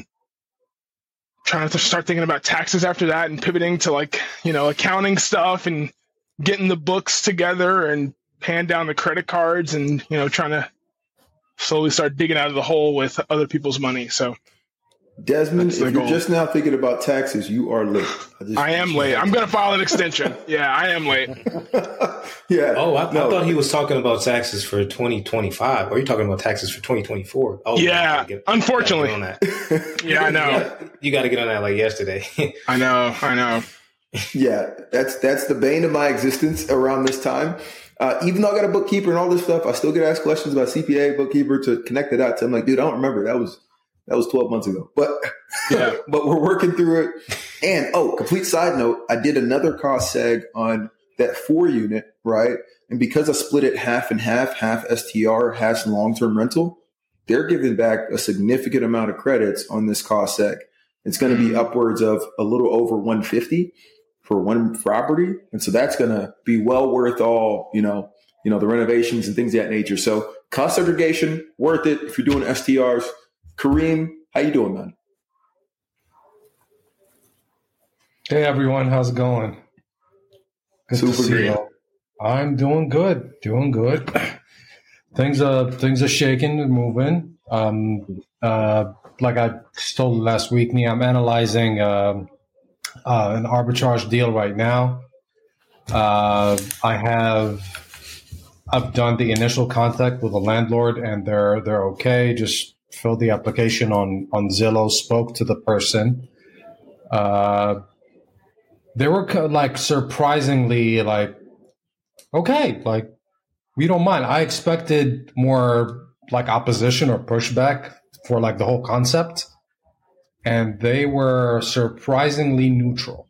trying to start thinking about taxes after that and pivoting to like, you know, accounting stuff and getting the books together and paying down the credit cards and, you know, trying to slowly start digging out of the hole with other people's money. So Desmond, if you're goal. just now thinking about taxes, you are late. I, just, I am late. I'm going to file an extension. Yeah, I am late. yeah. Oh, I, no. I thought he was talking about taxes for twenty twenty-five. Or are you talking about taxes for twenty twenty-four? Oh, yeah, get, unfortunately. On that. Yeah, I know. You got to get on that like yesterday. I know. I know. Yeah, that's that's the bane of my existence around this time. Uh, even though I got a bookkeeper and all this stuff, I still get asked questions about C P A, bookkeeper to connect it out to. I'm like, dude, I don't remember. That was That was twelve months ago, but, yeah. but we're working through it. And, oh, complete side note, I did another cost seg on that four unit, right? And because I split it half and half, half S T R, half long-term rental, they're giving back a significant amount of credits on this cost seg. It's going to be upwards of a little over one hundred fifty for one property. And so that's going to be well worth all, you know, you know, the renovations and things of that nature. So cost segregation, worth it if you're doing S T Rs. Kareem, how you doing, man? Hey, everyone. How's it going? Good Super to see great. you. I'm doing good. Doing good. Things are things are shaking and moving. Um, uh, like I told you last week, Nee, I'm analyzing um uh, an arbitrage deal right now. Uh, I have I've done the initial contact with the landlord, and they're they're okay. Just filled the application on on Zillow. Spoke to the person. Uh, they were like surprisingly like okay, like we don't mind. I expected more like opposition or pushback for like the whole concept, and they were surprisingly neutral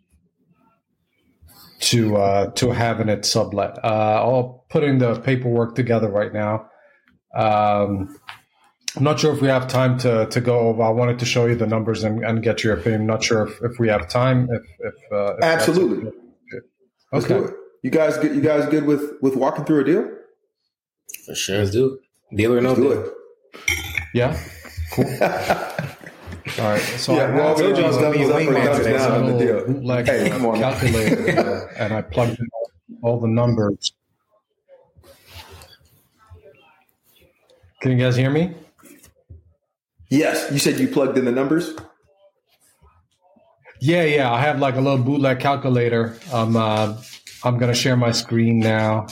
to uh, to having it sublet. Uh, I'll putting the paperwork together right now. Um, I'm not sure if we have time to, to go over. I wanted to show you the numbers and, and get your opinion. I'm not sure if, if we have time. If, if, uh, if Absolutely. Okay. Okay. You guys good? You guys good with, with walking through a deal? For sure. Let's do it. Deal or no deal. it. Yeah. Cool. All right. So Yeah, I well, have Joe Jones a doubles up and comes little down on the deal. bootleg Hey, come on. calculator, and I plugged in all the numbers. Can you guys hear me? Yes. You said you plugged in the numbers? Yeah, yeah. I have like a little bootleg calculator. I'm uh, I'm gonna share my screen now.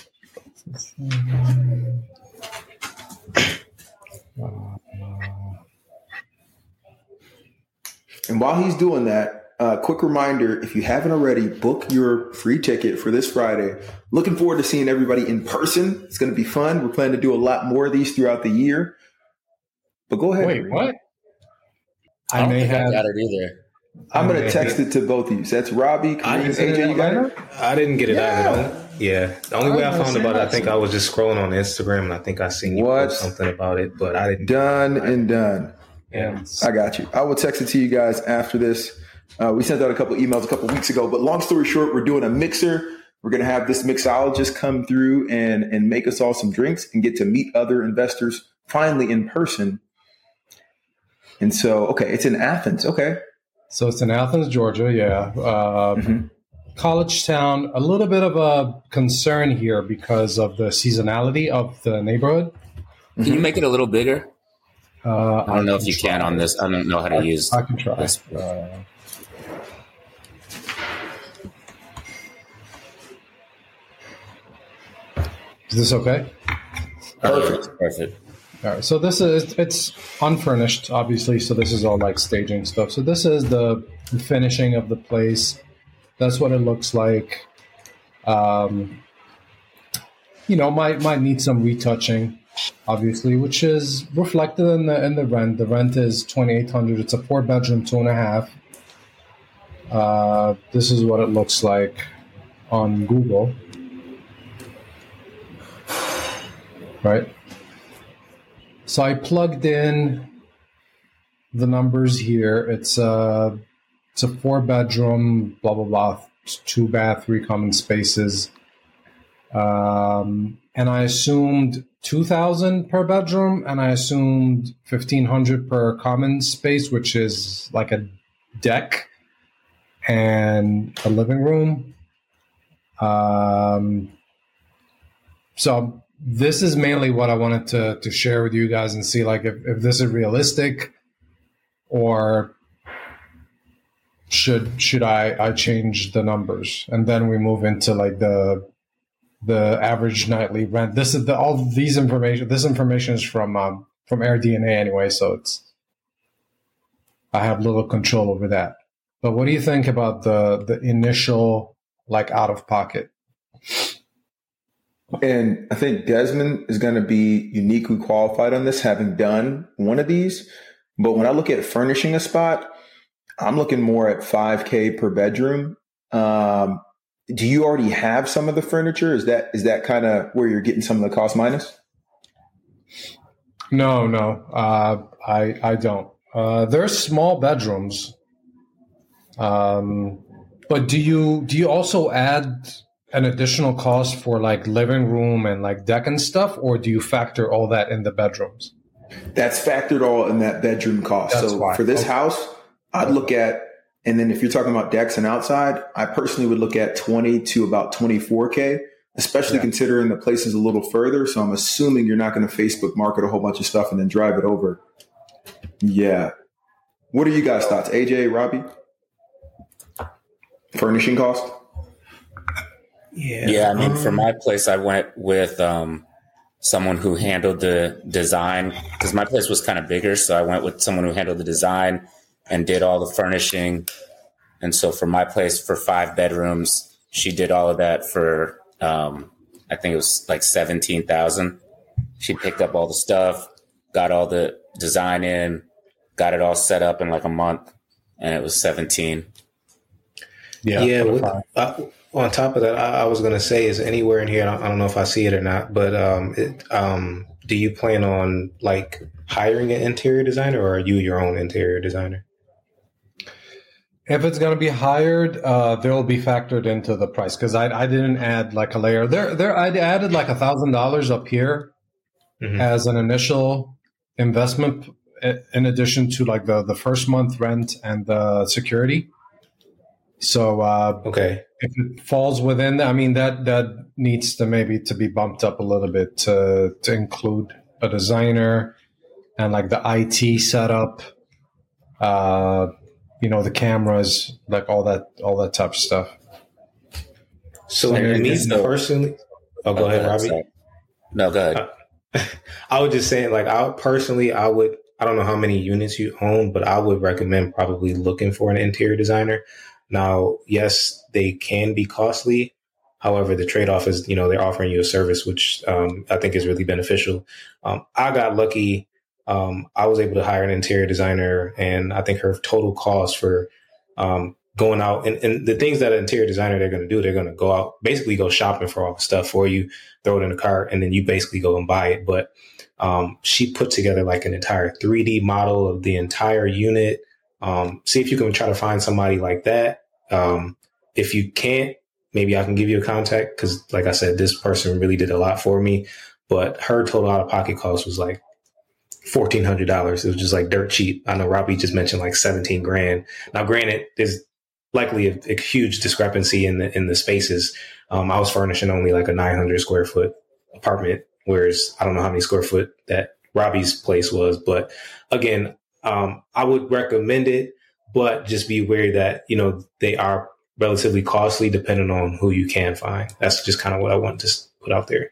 And while he's doing that, uh, quick reminder, if you haven't already, book your free ticket for this Friday. Looking forward to seeing everybody in person. It's going to be fun. We're planning to do a lot more of these throughout the year. But go ahead. Wait, Marie. what? I don't may think have. I got it either. I'm going Okay. to text it to both of you. So that's Robbie, I Kareem, didn't A J. You got it? I didn't get it Yeah. either. Yeah. The only way I I was found gonna about it, I say think that. I was just scrolling on Instagram and I think I seen you What? post something about it, but I didn't. Done and done. Yeah. I got you. I will text it to you guys after this. Uh, we sent out a couple emails a couple weeks ago, but long story short, we're doing a mixer. We're going to have this mixologist come through and, and make us all some drinks and get to meet other investors finally in person. And so, okay, it's in Athens. Okay. So it's in Athens, Georgia. Yeah. Uh, Mhm. College town. A little bit of a concern here because of the seasonality of the neighborhood. Can you make it a little bigger? Uh, I don't know if can you try. can on this. I don't know how to use I can try. this. Uh, is this okay? Perfect. Perfect. All right. So this is it's unfurnished, obviously. So this is all like staging stuff. So this is the finishing of the place. That's what it looks like. Um, you know, might might need some retouching, obviously, which is reflected in the in the rent. The rent is twenty eight hundred. It's a four bedroom, two and a half. Uh, this is what it looks like on Google. Right. So I plugged in the numbers here. It's a it's a four bedroom, blah blah blah, two bath, three common spaces, um, and I assumed two thousand per bedroom, and I assumed fifteen hundred per common space, which is like a deck and a living room. Um, so. This is mainly what I wanted to, to share with you guys and see like if, if this is realistic or should should I, I change the numbers, and then we move into like the the average nightly rent. This is the all these information this information is from um, from AirDNA anyway, so it's I have little control over that. But what do you think about the the initial like out of pocket? And I think Desmond is going to be uniquely qualified on this, having done one of these. But when I look at furnishing a spot, I'm looking more at five K per bedroom. Um, do you already have some of the furniture? Is that is that kind of where you're getting some of the cost minus? No, no, uh, I I don't. Uh, there's small bedrooms, um, but do you do you also add an additional cost for like living room and like deck and stuff, or do you factor all that in the bedrooms? That's factored all in that bedroom cost. That's so why. for this Okay. house, I'd look at, and then if you're talking about decks and outside, I personally would look at twenty to about twenty-four K especially yeah. considering the place is a little further. So I'm assuming you're not going to Facebook market a whole bunch of stuff and then drive it over. Yeah. What are you guys' thoughts? A J, Robbie? Furnishing cost? Yeah. Yeah. I mean, for my place, I went with um, someone who handled the design because my place was kind of bigger. So I went with someone who handled the design and did all the furnishing. And so for my place, for five bedrooms, she did all of that for, um, I think it was like seventeen thousand. She picked up all the stuff, got all the design in, got it all set up in like a month, and it was seventeen. Yeah. Yeah. With, uh, on top of that, I, I was going to say, is anywhere in here, I don't, I don't know if I see it or not, but um, it, um, do you plan on like hiring an interior designer, or are you your own interior designer? If it's going to be hired, uh, they'll be factored into the price because I, I didn't add like a layer. There, there, I added like a thousand dollars up here mm-hmm. as an initial investment, in addition to like the, the first month rent and the security. So, uh, okay, if it falls within, I mean that that needs to maybe to be bumped up a little bit to to include a designer and like the I T setup. Uh, You know, the cameras, like all that, all that type of stuff. So, and me personally, oh, go oh, ahead, Robbie. Sorry. No, go ahead. Uh, I would just say, like, I personally, I would, I don't know how many units you own, but I would recommend probably looking for an interior designer. Now, yes, they can be costly. However, the trade-off is, you know, they're offering you a service, which um, I think is really beneficial. Um, I got lucky. Um, I was able to hire an interior designer, and I think her total cost for um, going out and, and the things that an interior designer they're going to do, they're going to go out, basically go shopping for all the stuff for you, throw it in a cart, and then you basically go and buy it. But um, she put together like an entire three D model of the entire unit. Um, see if you can try to find somebody like that. Um, if you can't, maybe I can give you a contact because, like I said, this person really did a lot for me. But her total out-of-pocket cost was like fourteen hundred dollars. It was just like dirt cheap. I know Robbie just mentioned like seventeen grand. Now, granted, there's likely a, a huge discrepancy in the in the spaces. Um, I was furnishing only like a nine hundred square foot apartment, whereas I don't know how many square foot that Robbie's place was. But again, um, I would recommend it, but just be aware that, you know, they are relatively costly depending on who you can find. That's just kind of what I want to put out there.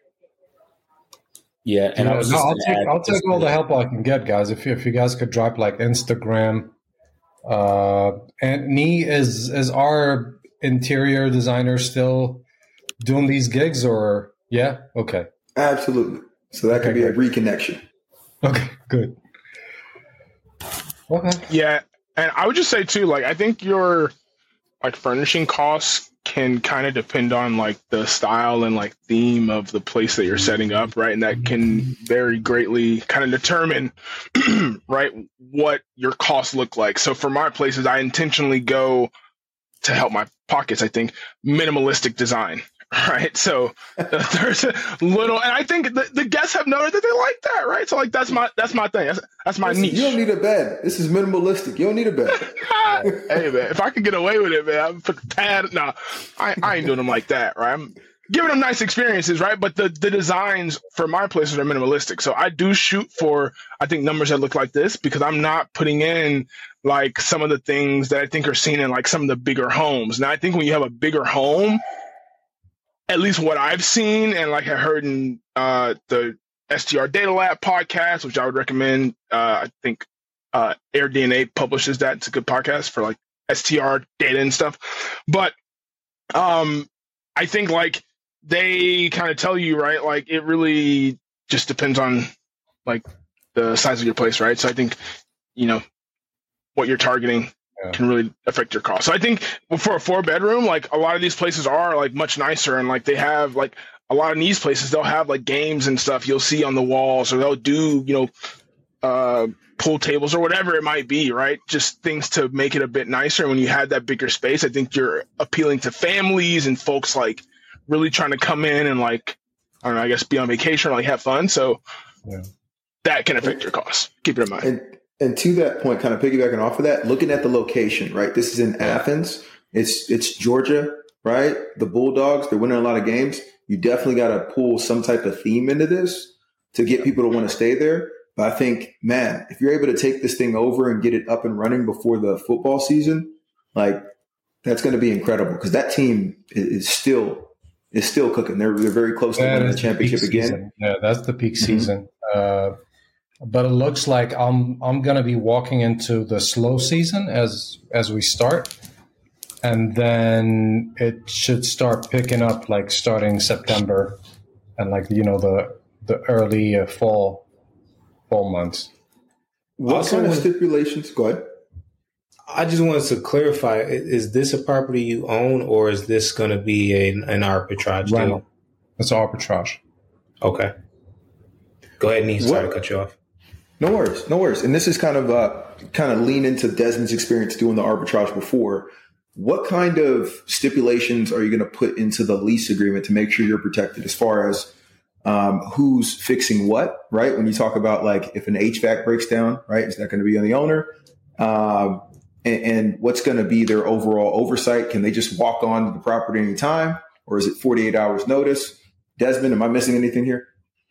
Yeah, and yeah, I was no, just I'll take add, I'll take all the help I can get, guys. If you, if you guys could drop like Instagram, uh, and Nee is is our interior designer still doing these gigs, or yeah, okay, absolutely. So that okay, could be great. A reconnection. Okay, good. Okay, yeah, and I would just say too, like I think your like furnishing costs can kind of depend on like the style and like theme of the place that you're setting up, right? And that can very greatly kind of determine, right, what your costs look like. So for my places, I intentionally go to help my pockets, I think, minimalistic design, right? So uh, there's a little, and I think the, the guests have noted that they like that, right? So like that's my that's my thing. That's, that's my Listen, niche. You don't need a bed. This is minimalistic. You don't need a bed. Hey man, if I could get away with it, man, I'm put the pad. No, I, I ain't doing them like that, right? I'm giving them nice experiences, right? But the the designs for my places are minimalistic. So I do shoot for, I think, numbers that look like this because I'm not putting in like some of the things that I think are seen in like some of the bigger homes. Now I think when you have a bigger home, at least what I've seen and like I heard in uh, the S T R Data Lab podcast, which I would recommend. Uh, I think uh, AirDNA publishes that. It's a good podcast for like S T R data and stuff. But um, I think like they kind of tell you, right? Like it really just depends on like the size of your place, right? So I think, you know, what you're targeting yeah. can really affect your cost. So I think for a four bedroom, like a lot of these places are like much nicer and like they have like a lot of these places, they'll have like games and stuff you'll see on the walls, or they'll do, you know, uh, pool tables or whatever it might be, right? Just things to make it a bit nicer. When you have that bigger space, I think you're appealing to families and folks like really trying to come in and like, I don't know, I guess be on vacation or like have fun. So yeah. that can affect your costs. Keep it in mind. And, and to that point, kind of piggybacking off of that, looking at the location, right? This is in Athens. It's, it's Georgia, right? The Bulldogs, they're winning a lot of games. you definitely got to pull some type of theme into this to get people to want to stay there. But I think, man, if you're able to take this thing over and get it up and running before the football season, like that's going to be incredible because that team is still is still cooking. They're they're very close to winning the championship the again. Season. Yeah, that's the peak Mm-hmm. season. Uh, but it looks like I'm I'm going to be walking into the slow season as as we start, and then it should start picking up like starting September, and like you know the the early uh, fall fall months. What Also, kind of when- stipulations? Go ahead. I just wanted to clarify: i- is this a property you own, or is this going to be a, an arbitrage Rental. deal? It's arbitrage. Okay. Go ahead, Nee. Sorry What- to cut you off. No worries, no worries. And this is kind of uh, kind of lean into Desmond's experience doing the arbitrage before. What kind of stipulations are you going to put into the lease agreement to make sure you're protected as far as um, who's fixing what, right? When you talk about like if an H V A C breaks down, right, is that going to be on the owner? Um, and, and what's going to be their overall oversight? Can they just walk on the property anytime, or is it forty-eight hours notice? Desmond, am I missing anything here?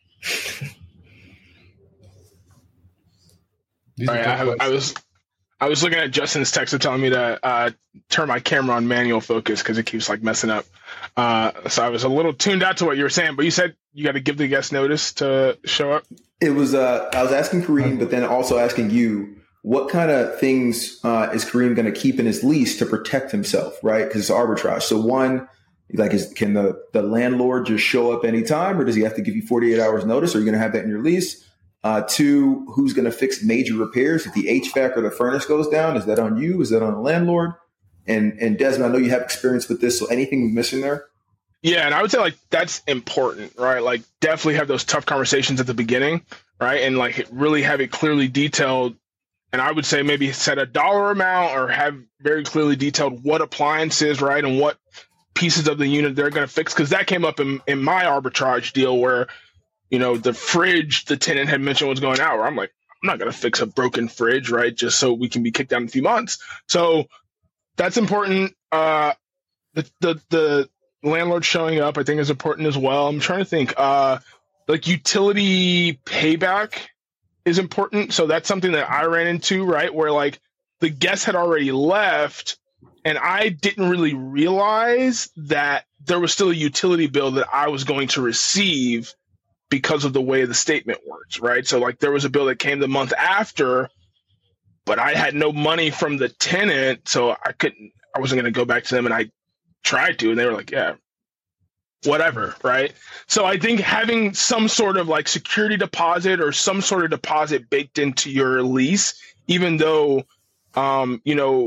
These All are right, good I, I was I was looking at Justin's text of telling me to uh, turn my camera on manual focus because it keeps like messing up. Uh, so I was a little tuned out to what you were saying, but you said you got to give the guest notice to show up. It was uh, I was asking Kareem, but then also asking you, what kind of things uh, is Kareem going to keep in his lease to protect himself, right? Because it's arbitrage. So one, like, is, can the, the landlord just show up anytime, or does he have to give you forty-eight hours notice? Are you going to have that in your lease? Uh, two, who's going to fix major repairs? If the H V A C or the furnace goes down, is that on you? Is that on the landlord? And and Desmond, I know you have experience with this, so anything missing there? Yeah, and I would say like that's important, right? Like definitely have those tough conversations at the beginning, right? And like really have it clearly detailed. And I would say maybe set a dollar amount or have very clearly detailed what appliances, right, and what pieces of the unit they're going to fix. Because that came up in, in my arbitrage deal where, you know, the fridge the tenant had mentioned was going out. Where I'm like, I'm not going to fix a broken fridge, right, just so we can be kicked out in a few months. So that's important. Uh, the the the landlord showing up, I think, is important as well. I'm trying to think. Uh, like utility payback is important. So that's something that I ran into, right, where like the guest had already left, and I didn't really realize that there was still a utility bill that I was going to receive because of the way the statement works, right? So like there was a bill that came the month after, but I had no money from the tenant, so I couldn't, I wasn't going to go back to them, and I tried to, and they were like, yeah, whatever, right? So I think having some sort of like security deposit or some sort of deposit baked into your lease, even though, um, you know,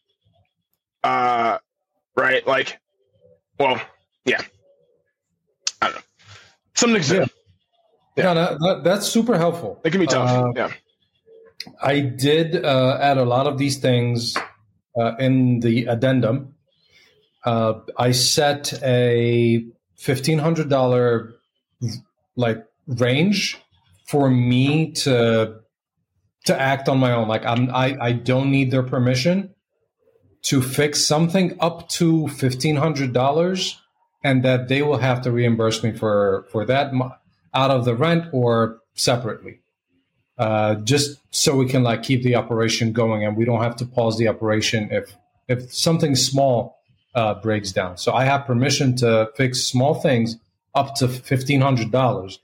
uh, right, like, well, yeah, I don't know, something to Yeah. Yeah, that, that, that's super helpful. It can be tough. Uh, yeah. I did uh, add a lot of these things uh, in the addendum. Uh, I set a fifteen hundred dollars like range for me to to act on my own. Like I'm, I, I don't need their permission to fix something up to fifteen hundred dollars, and that they will have to reimburse me for for that out of the rent or separately. Uh, just so we can like keep the operation going, and we don't have to pause the operation if if something small uh, breaks down. So I have permission to fix small things up to fifteen hundred dollars,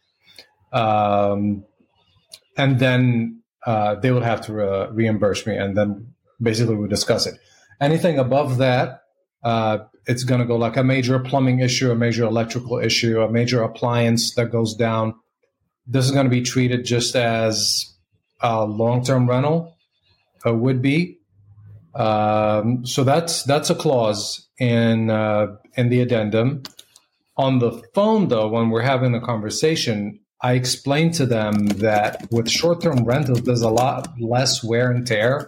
um, and then uh, they would have to uh, reimburse me, and then basically we discuss it. Anything above that, uh, it's going to go like a major plumbing issue, a major electrical issue, a major appliance that goes down. This is going to be treated just as a long-term rental uh, would be. Um, so that's that's a clause in uh, in the addendum. On the phone, though, when we're having a conversation, I explained to them that with short-term rentals, there's a lot less wear and tear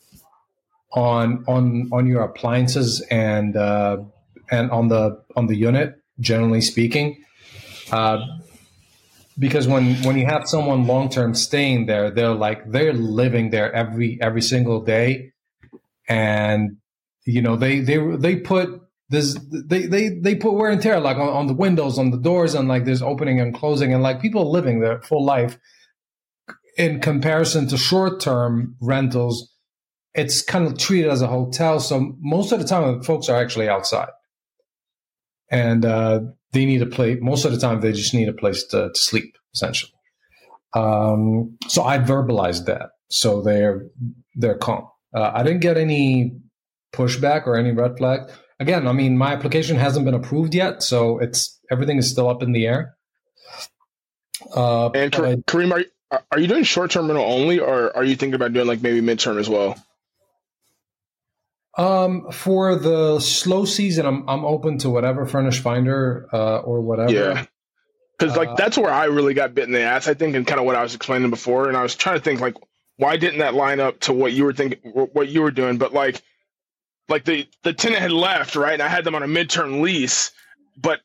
on on on your appliances and uh, and on the on the unit, generally speaking. Uh, Because when, when you have someone long term staying there, they're like they're living there every every single day, and you know they they they put there's they they they put wear and tear like on, on the windows, on the doors, and like there's opening and closing, and like people living their full life. In comparison to short term rentals, it's kind of treated as a hotel. So most of the time, folks are actually outside, and uh, they need a place. Most of the time, they just need a place to, to sleep, essentially. Um, so I verbalized that, so they're they're calm. Uh, I didn't get any pushback or any red flag. Again, I mean, my application hasn't been approved yet, so it's everything is still up in the air. Uh, and Kar- I, Kareem, are you, are you doing short term rental only, or are you thinking about doing like maybe midterm as well? Um, for the slow season, I'm I'm open to whatever, Furnish Finder uh, or whatever. Yeah. Because like Uh, that's where I really got bit in the ass, I think, and kind of what I was explaining before. And I was trying to think like, why didn't that line up to what you were thinking, what you were doing? But like, like the the tenant had left, right, and I had them on a midterm lease, but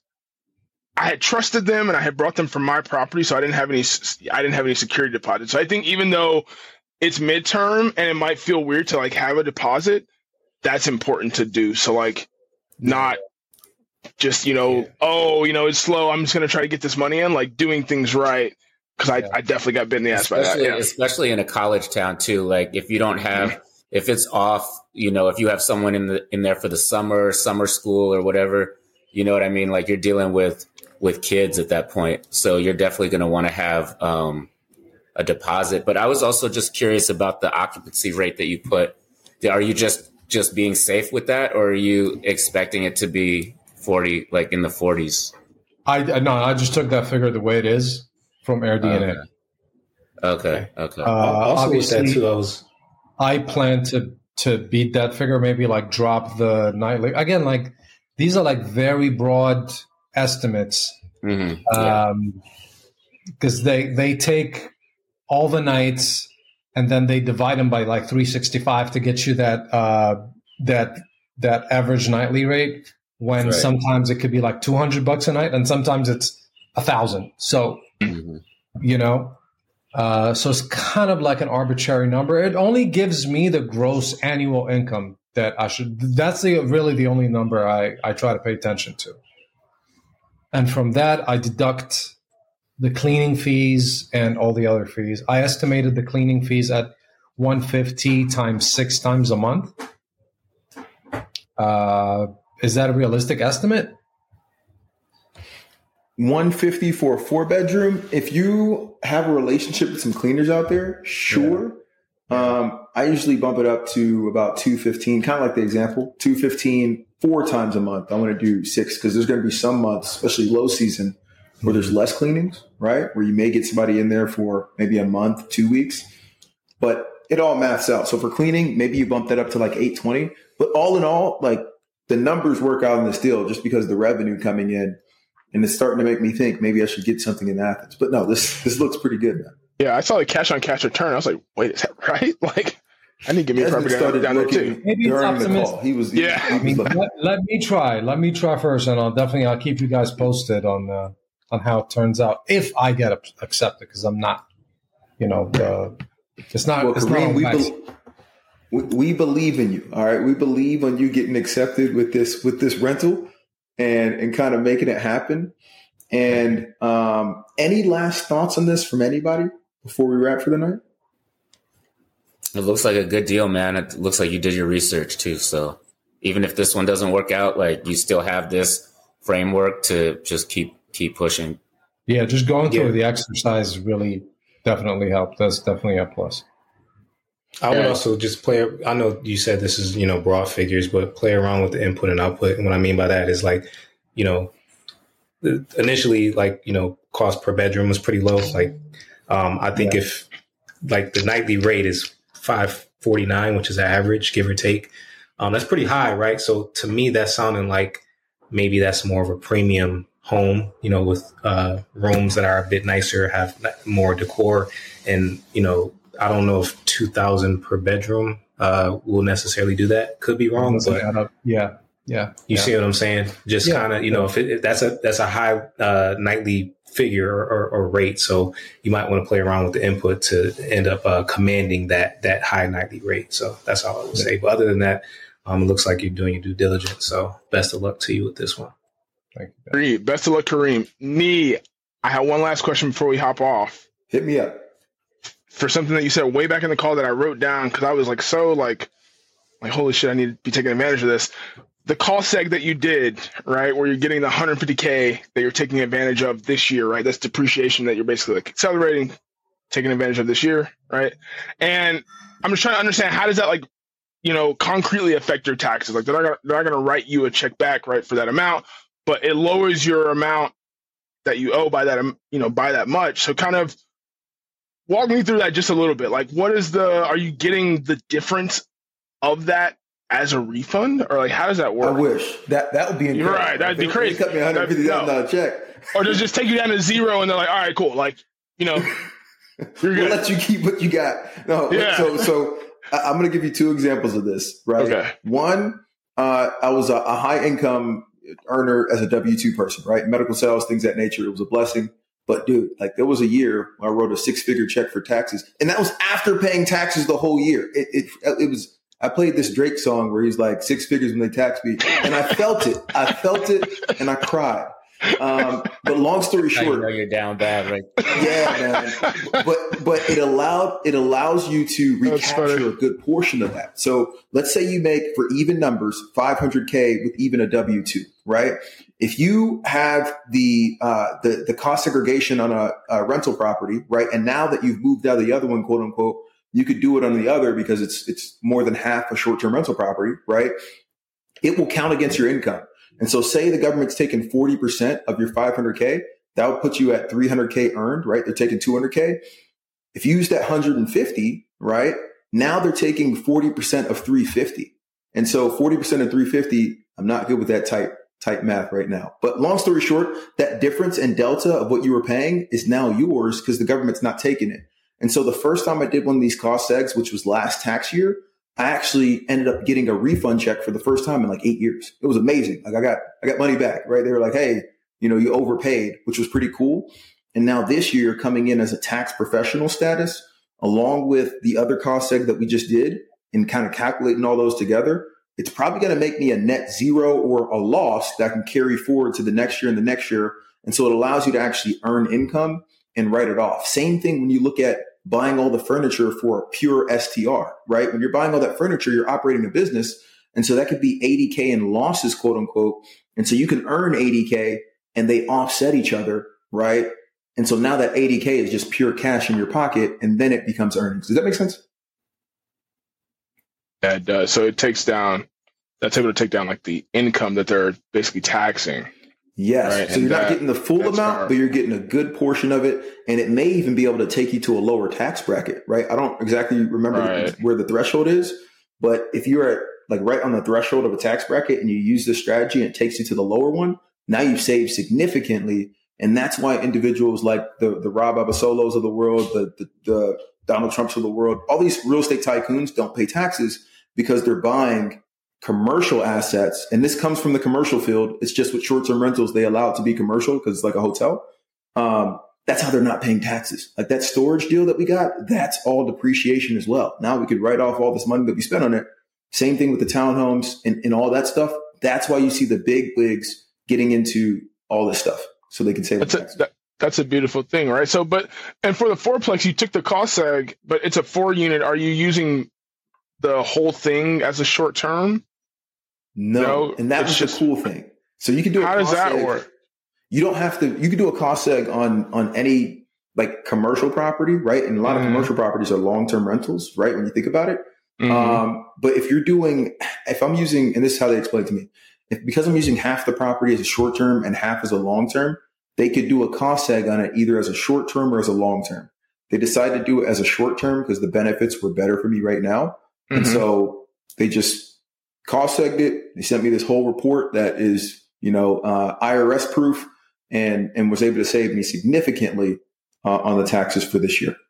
I had trusted them and I had brought them from my property, so I didn't have any I didn't have any security deposit. So I think even though it's midterm and it might feel weird to like have a deposit, that's important to do. So like, not. Just, you know, yeah. oh, you know, it's slow. I'm just going to try to get this money in, like doing things right. Because I, yeah. I definitely got bit in the ass especially, by that. Yeah. Especially in a college town, too. Like if you don't have, mm-hmm. if it's off, you know, if you have someone in the in there for the summer, summer school or whatever, you know what I mean? Like you're dealing with with kids at that point. So you're definitely going to want to have um, a deposit. But I was also just curious about the occupancy rate that you put. Are you just, just being safe with that, or are you expecting it to be forty, like in the forties? I no, I just took that figure the way it is from AirDNA. Okay, okay. Uh, also with obviously, that too, I was. I plan to to beat that figure. Maybe like drop the nightly again. Like these are like very broad estimates, mm-hmm. yeah. um, because they they take all the nights and then they divide them by like three sixty-five to get you that uh, that that average nightly rate. When right. sometimes it could be like two hundred bucks a night and sometimes it's a thousand. So, mm-hmm. you know, uh, so it's kind of like an arbitrary number. It only gives me the gross annual income that I should, that's the really the only number I, I try to pay attention to. And from that, I deduct the cleaning fees and all the other fees. I estimated the cleaning fees at one hundred fifty times six times a month. Uh, Is that a realistic estimate? one hundred fifty for a four bedroom. If you have a relationship with some cleaners out there, sure. Yeah. Um, I usually bump it up to about two fifteen, kind of like the example, two fifteen four times a month. I want to do six because there's going to be some months, especially low season, where there's less cleanings, right? Where you may get somebody in there for maybe a month, two weeks, but it all maths out. So for cleaning, maybe you bump that up to like eight twenty, but all in all, like, the numbers work out in this deal just because of the revenue coming in, and it's starting to make me think maybe I should get something in Athens. But no, this this looks pretty good, man. Yeah, I saw the cash on cash return. I was like, wait, is that right? Like, I need to get me property down, down there too. Maybe it's optimistic. He was, yeah. He was, I mean, let, let me try. Let me try first, and I'll definitely I'll keep you guys posted on uh, on how it turns out if I get accepted, because I'm not, you know, the, it's not. Well, it's Kareem, not we be- We, we believe in you. All right. We believe on you getting accepted with this, with this rental and, and kind of making it happen. And, um, any last thoughts on this from anybody before we wrap for the night? It looks like a good deal, man. It looks like you did your research too. So even if this one doesn't work out, like you still have this framework to just keep, keep pushing. Yeah. Just going yeah. through the exercise really definitely helped. That's definitely a plus. I would also just play. I know you said this is, you know, broad figures, but play around with the input and output. And what I mean by that is like, you know, initially, like, you know, cost per bedroom was pretty low. Like, um, I think yeah. if like the nightly rate is five forty-nine, which is an average, give or take, um, that's pretty high, right? So to me, that's sounding like maybe that's more of a premium home, you know, with uh, rooms that are a bit nicer, have more decor, and, you know, I don't know if two thousand per bedroom uh, will necessarily do that. Could be wrong, but yeah, yeah. You yeah. see what I'm saying? Just yeah, kind of, you yeah. know, if, it, if that's a that's a high uh, nightly figure or, or, or rate, so you might want to play around with the input to end up uh, commanding that that high nightly rate. So that's all I would yeah. say. But other than that, Um, it looks like you're doing your due diligence. So best of luck to you with this one. Thank you. Kareem, best of luck, Kareem. Nee, I have one last question before we hop off. Hit me up. For something that you said way back in the call that I wrote down because I was like so like, like holy shit, I need to be taking advantage of this. The call seg that you did, right, where you're getting the one hundred fifty K that you're taking advantage of this year, right? That's depreciation that you're basically like accelerating, taking advantage of this year, right? And I'm just trying to understand how does that like, you know, concretely affect your taxes? Like they're not gonna, they're not going to write you a check back, right, for that amount, but it lowers your amount that you owe by that, you know, by that much. So kind of walk me through that just a little bit. Like, what is the? Are you getting the difference of that as a refund, or like how does that work? I wish that that would be incredible. You're right. That'd be crazy. They cut me a hundred fifty thousand dollar check, or does just take you down to zero, and they're like, all right, cool. Like, you know, you're we'll good. let you keep what you got. No, Yeah. so so I'm going to give you two examples of this. Right. Okay. One, uh, I was a, a high income earner as a W two person, right? Medical sales, things of that nature. It was a blessing. But dude, like there was a year where I wrote a six figure check for taxes, and that was after paying taxes the whole year. It it, it was. I played this Drake song where he's like six figures when they tax me, and I felt it. I felt it, and I cried. Um, but long story short, I know you're down bad, right? Yeah, man. But but it allowed it allows you to recapture a good portion of that. So let's say you make, for even numbers, five hundred K with even a W two, right? If you have the uh, the the cost segregation on a, a rental property, right, and now that you've moved out of the other one, quote unquote, you could do it on the other because it's it's more than half a short-term rental property, right? It will count against your income. And so say the government's taking forty percent of your five hundred K, that would put you at three hundred K earned, right? They're taking two hundred K. If you use that one hundred fifty, right, now they're taking forty percent of three hundred fifty. And so forty percent of three hundred fifty, I'm not good with that type, type math right now. But long story short, that difference and delta of what you were paying is now yours because the government's not taking it. And so the first time I did one of these cost segs, which was last tax year, I actually ended up getting a refund check for the first time in like eight years. It was amazing. Like I got, I got money back, right? They were like, hey, you know, you overpaid, which was pretty cool. And now this year coming in as a tax professional status, along with the other cost seg that we just did and kind of calculating all those together, it's probably going to make me a net zero or a loss that I can carry forward to the next year and the next year. And so it allows you to actually earn income and write it off. Same thing when you look at buying all the furniture for a pure S T R, right? When you're buying all that furniture, you're operating a business. And so that could be eighty K in losses, quote unquote. And so you can earn eighty K and they offset each other, right? And so now that eighty K is just pure cash in your pocket and then it becomes earnings. Does that make sense? Yeah, it does. So it takes down, that's able to take down like the income that they're basically taxing. Yes. Right, so you're that, not getting the full amount, hard. but you're getting a good portion of it. And it may even be able to take you to a lower tax bracket, right? I don't exactly remember right. where the threshold is, but if you're at like right on the threshold of a tax bracket and you use this strategy and it takes you to the lower one, now you've saved significantly. And that's why individuals like the, the Rob Abasolos of the world, the, the, the Donald Trumps of the world, all these real estate tycoons don't pay taxes because they're buying commercial assets. And this comes from the commercial field. It's just with short-term rentals, they allow it to be commercial because it's like a hotel. Um, that's how they're not paying taxes. Like that storage deal that we got, that's all depreciation as well. Now we could write off all this money that we spent on it. Same thing with the townhomes and, and all that stuff. That's why you see the big wigs getting into all this stuff so they can save that's the a, taxes. that, that's a beautiful thing, right? So, but, and for the fourplex, you took the cost seg, but it's a four unit. Are you using the whole thing as a short term? No, no, and that's just the cool thing. So you can do a how does cost that seg. work? You don't have to, you can do a cost seg on, on any like commercial property, right? And a lot mm. of commercial properties are long-term rentals, right? When you think about it. Mm-hmm. Um, but if you're doing, if I'm using, and this is how they explain it to me, if, because I'm using half the property as a short-term and half as a long-term, they could do a cost seg on it either as a short-term or as a long-term. They decided to do it as a short-term because the benefits were better for me right now. Mm-hmm. And so they just cost segged it. They sent me this whole report that is, you know, uh, I R S proof and, and was able to save me significantly uh, on the taxes for this year.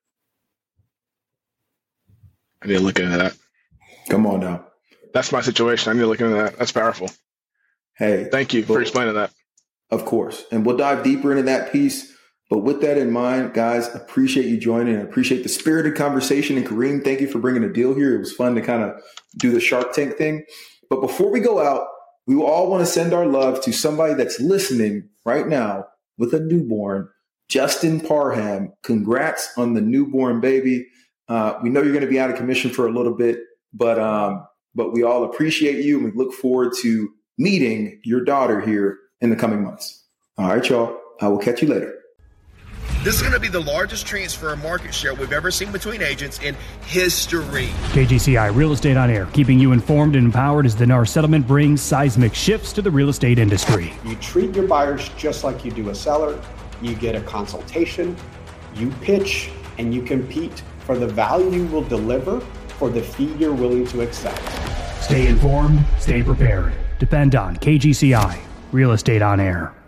I need to look into that. Come on now. That's my situation. I need to look into that. That's powerful. Hey, thank you for explaining that. Of course. And we'll dive deeper into that piece. But with that in mind, guys, appreciate you joining. I appreciate the spirited conversation. And Kareem, thank you for bringing a deal here. It was fun to kind of do the Shark Tank thing. But before we go out, we all want to send our love to somebody that's listening right now with a newborn. Justin Parham, congrats on the newborn baby. Uh, we know you're going to be out of commission for a little bit, but um, but we all appreciate you and we look forward to meeting your daughter here in the coming months. All right, y'all. I will catch you later. This is going to be the largest transfer market share we've ever seen between agents in history. K G C I Real Estate on Air, keeping you informed and empowered as the N A R settlement brings seismic shifts to the real estate industry. You treat your buyers just like you do a seller. You get a consultation, you pitch, and you compete for the value you will deliver for the fee you're willing to accept. Stay informed, stay prepared. Depend on K G C I Real Estate on Air.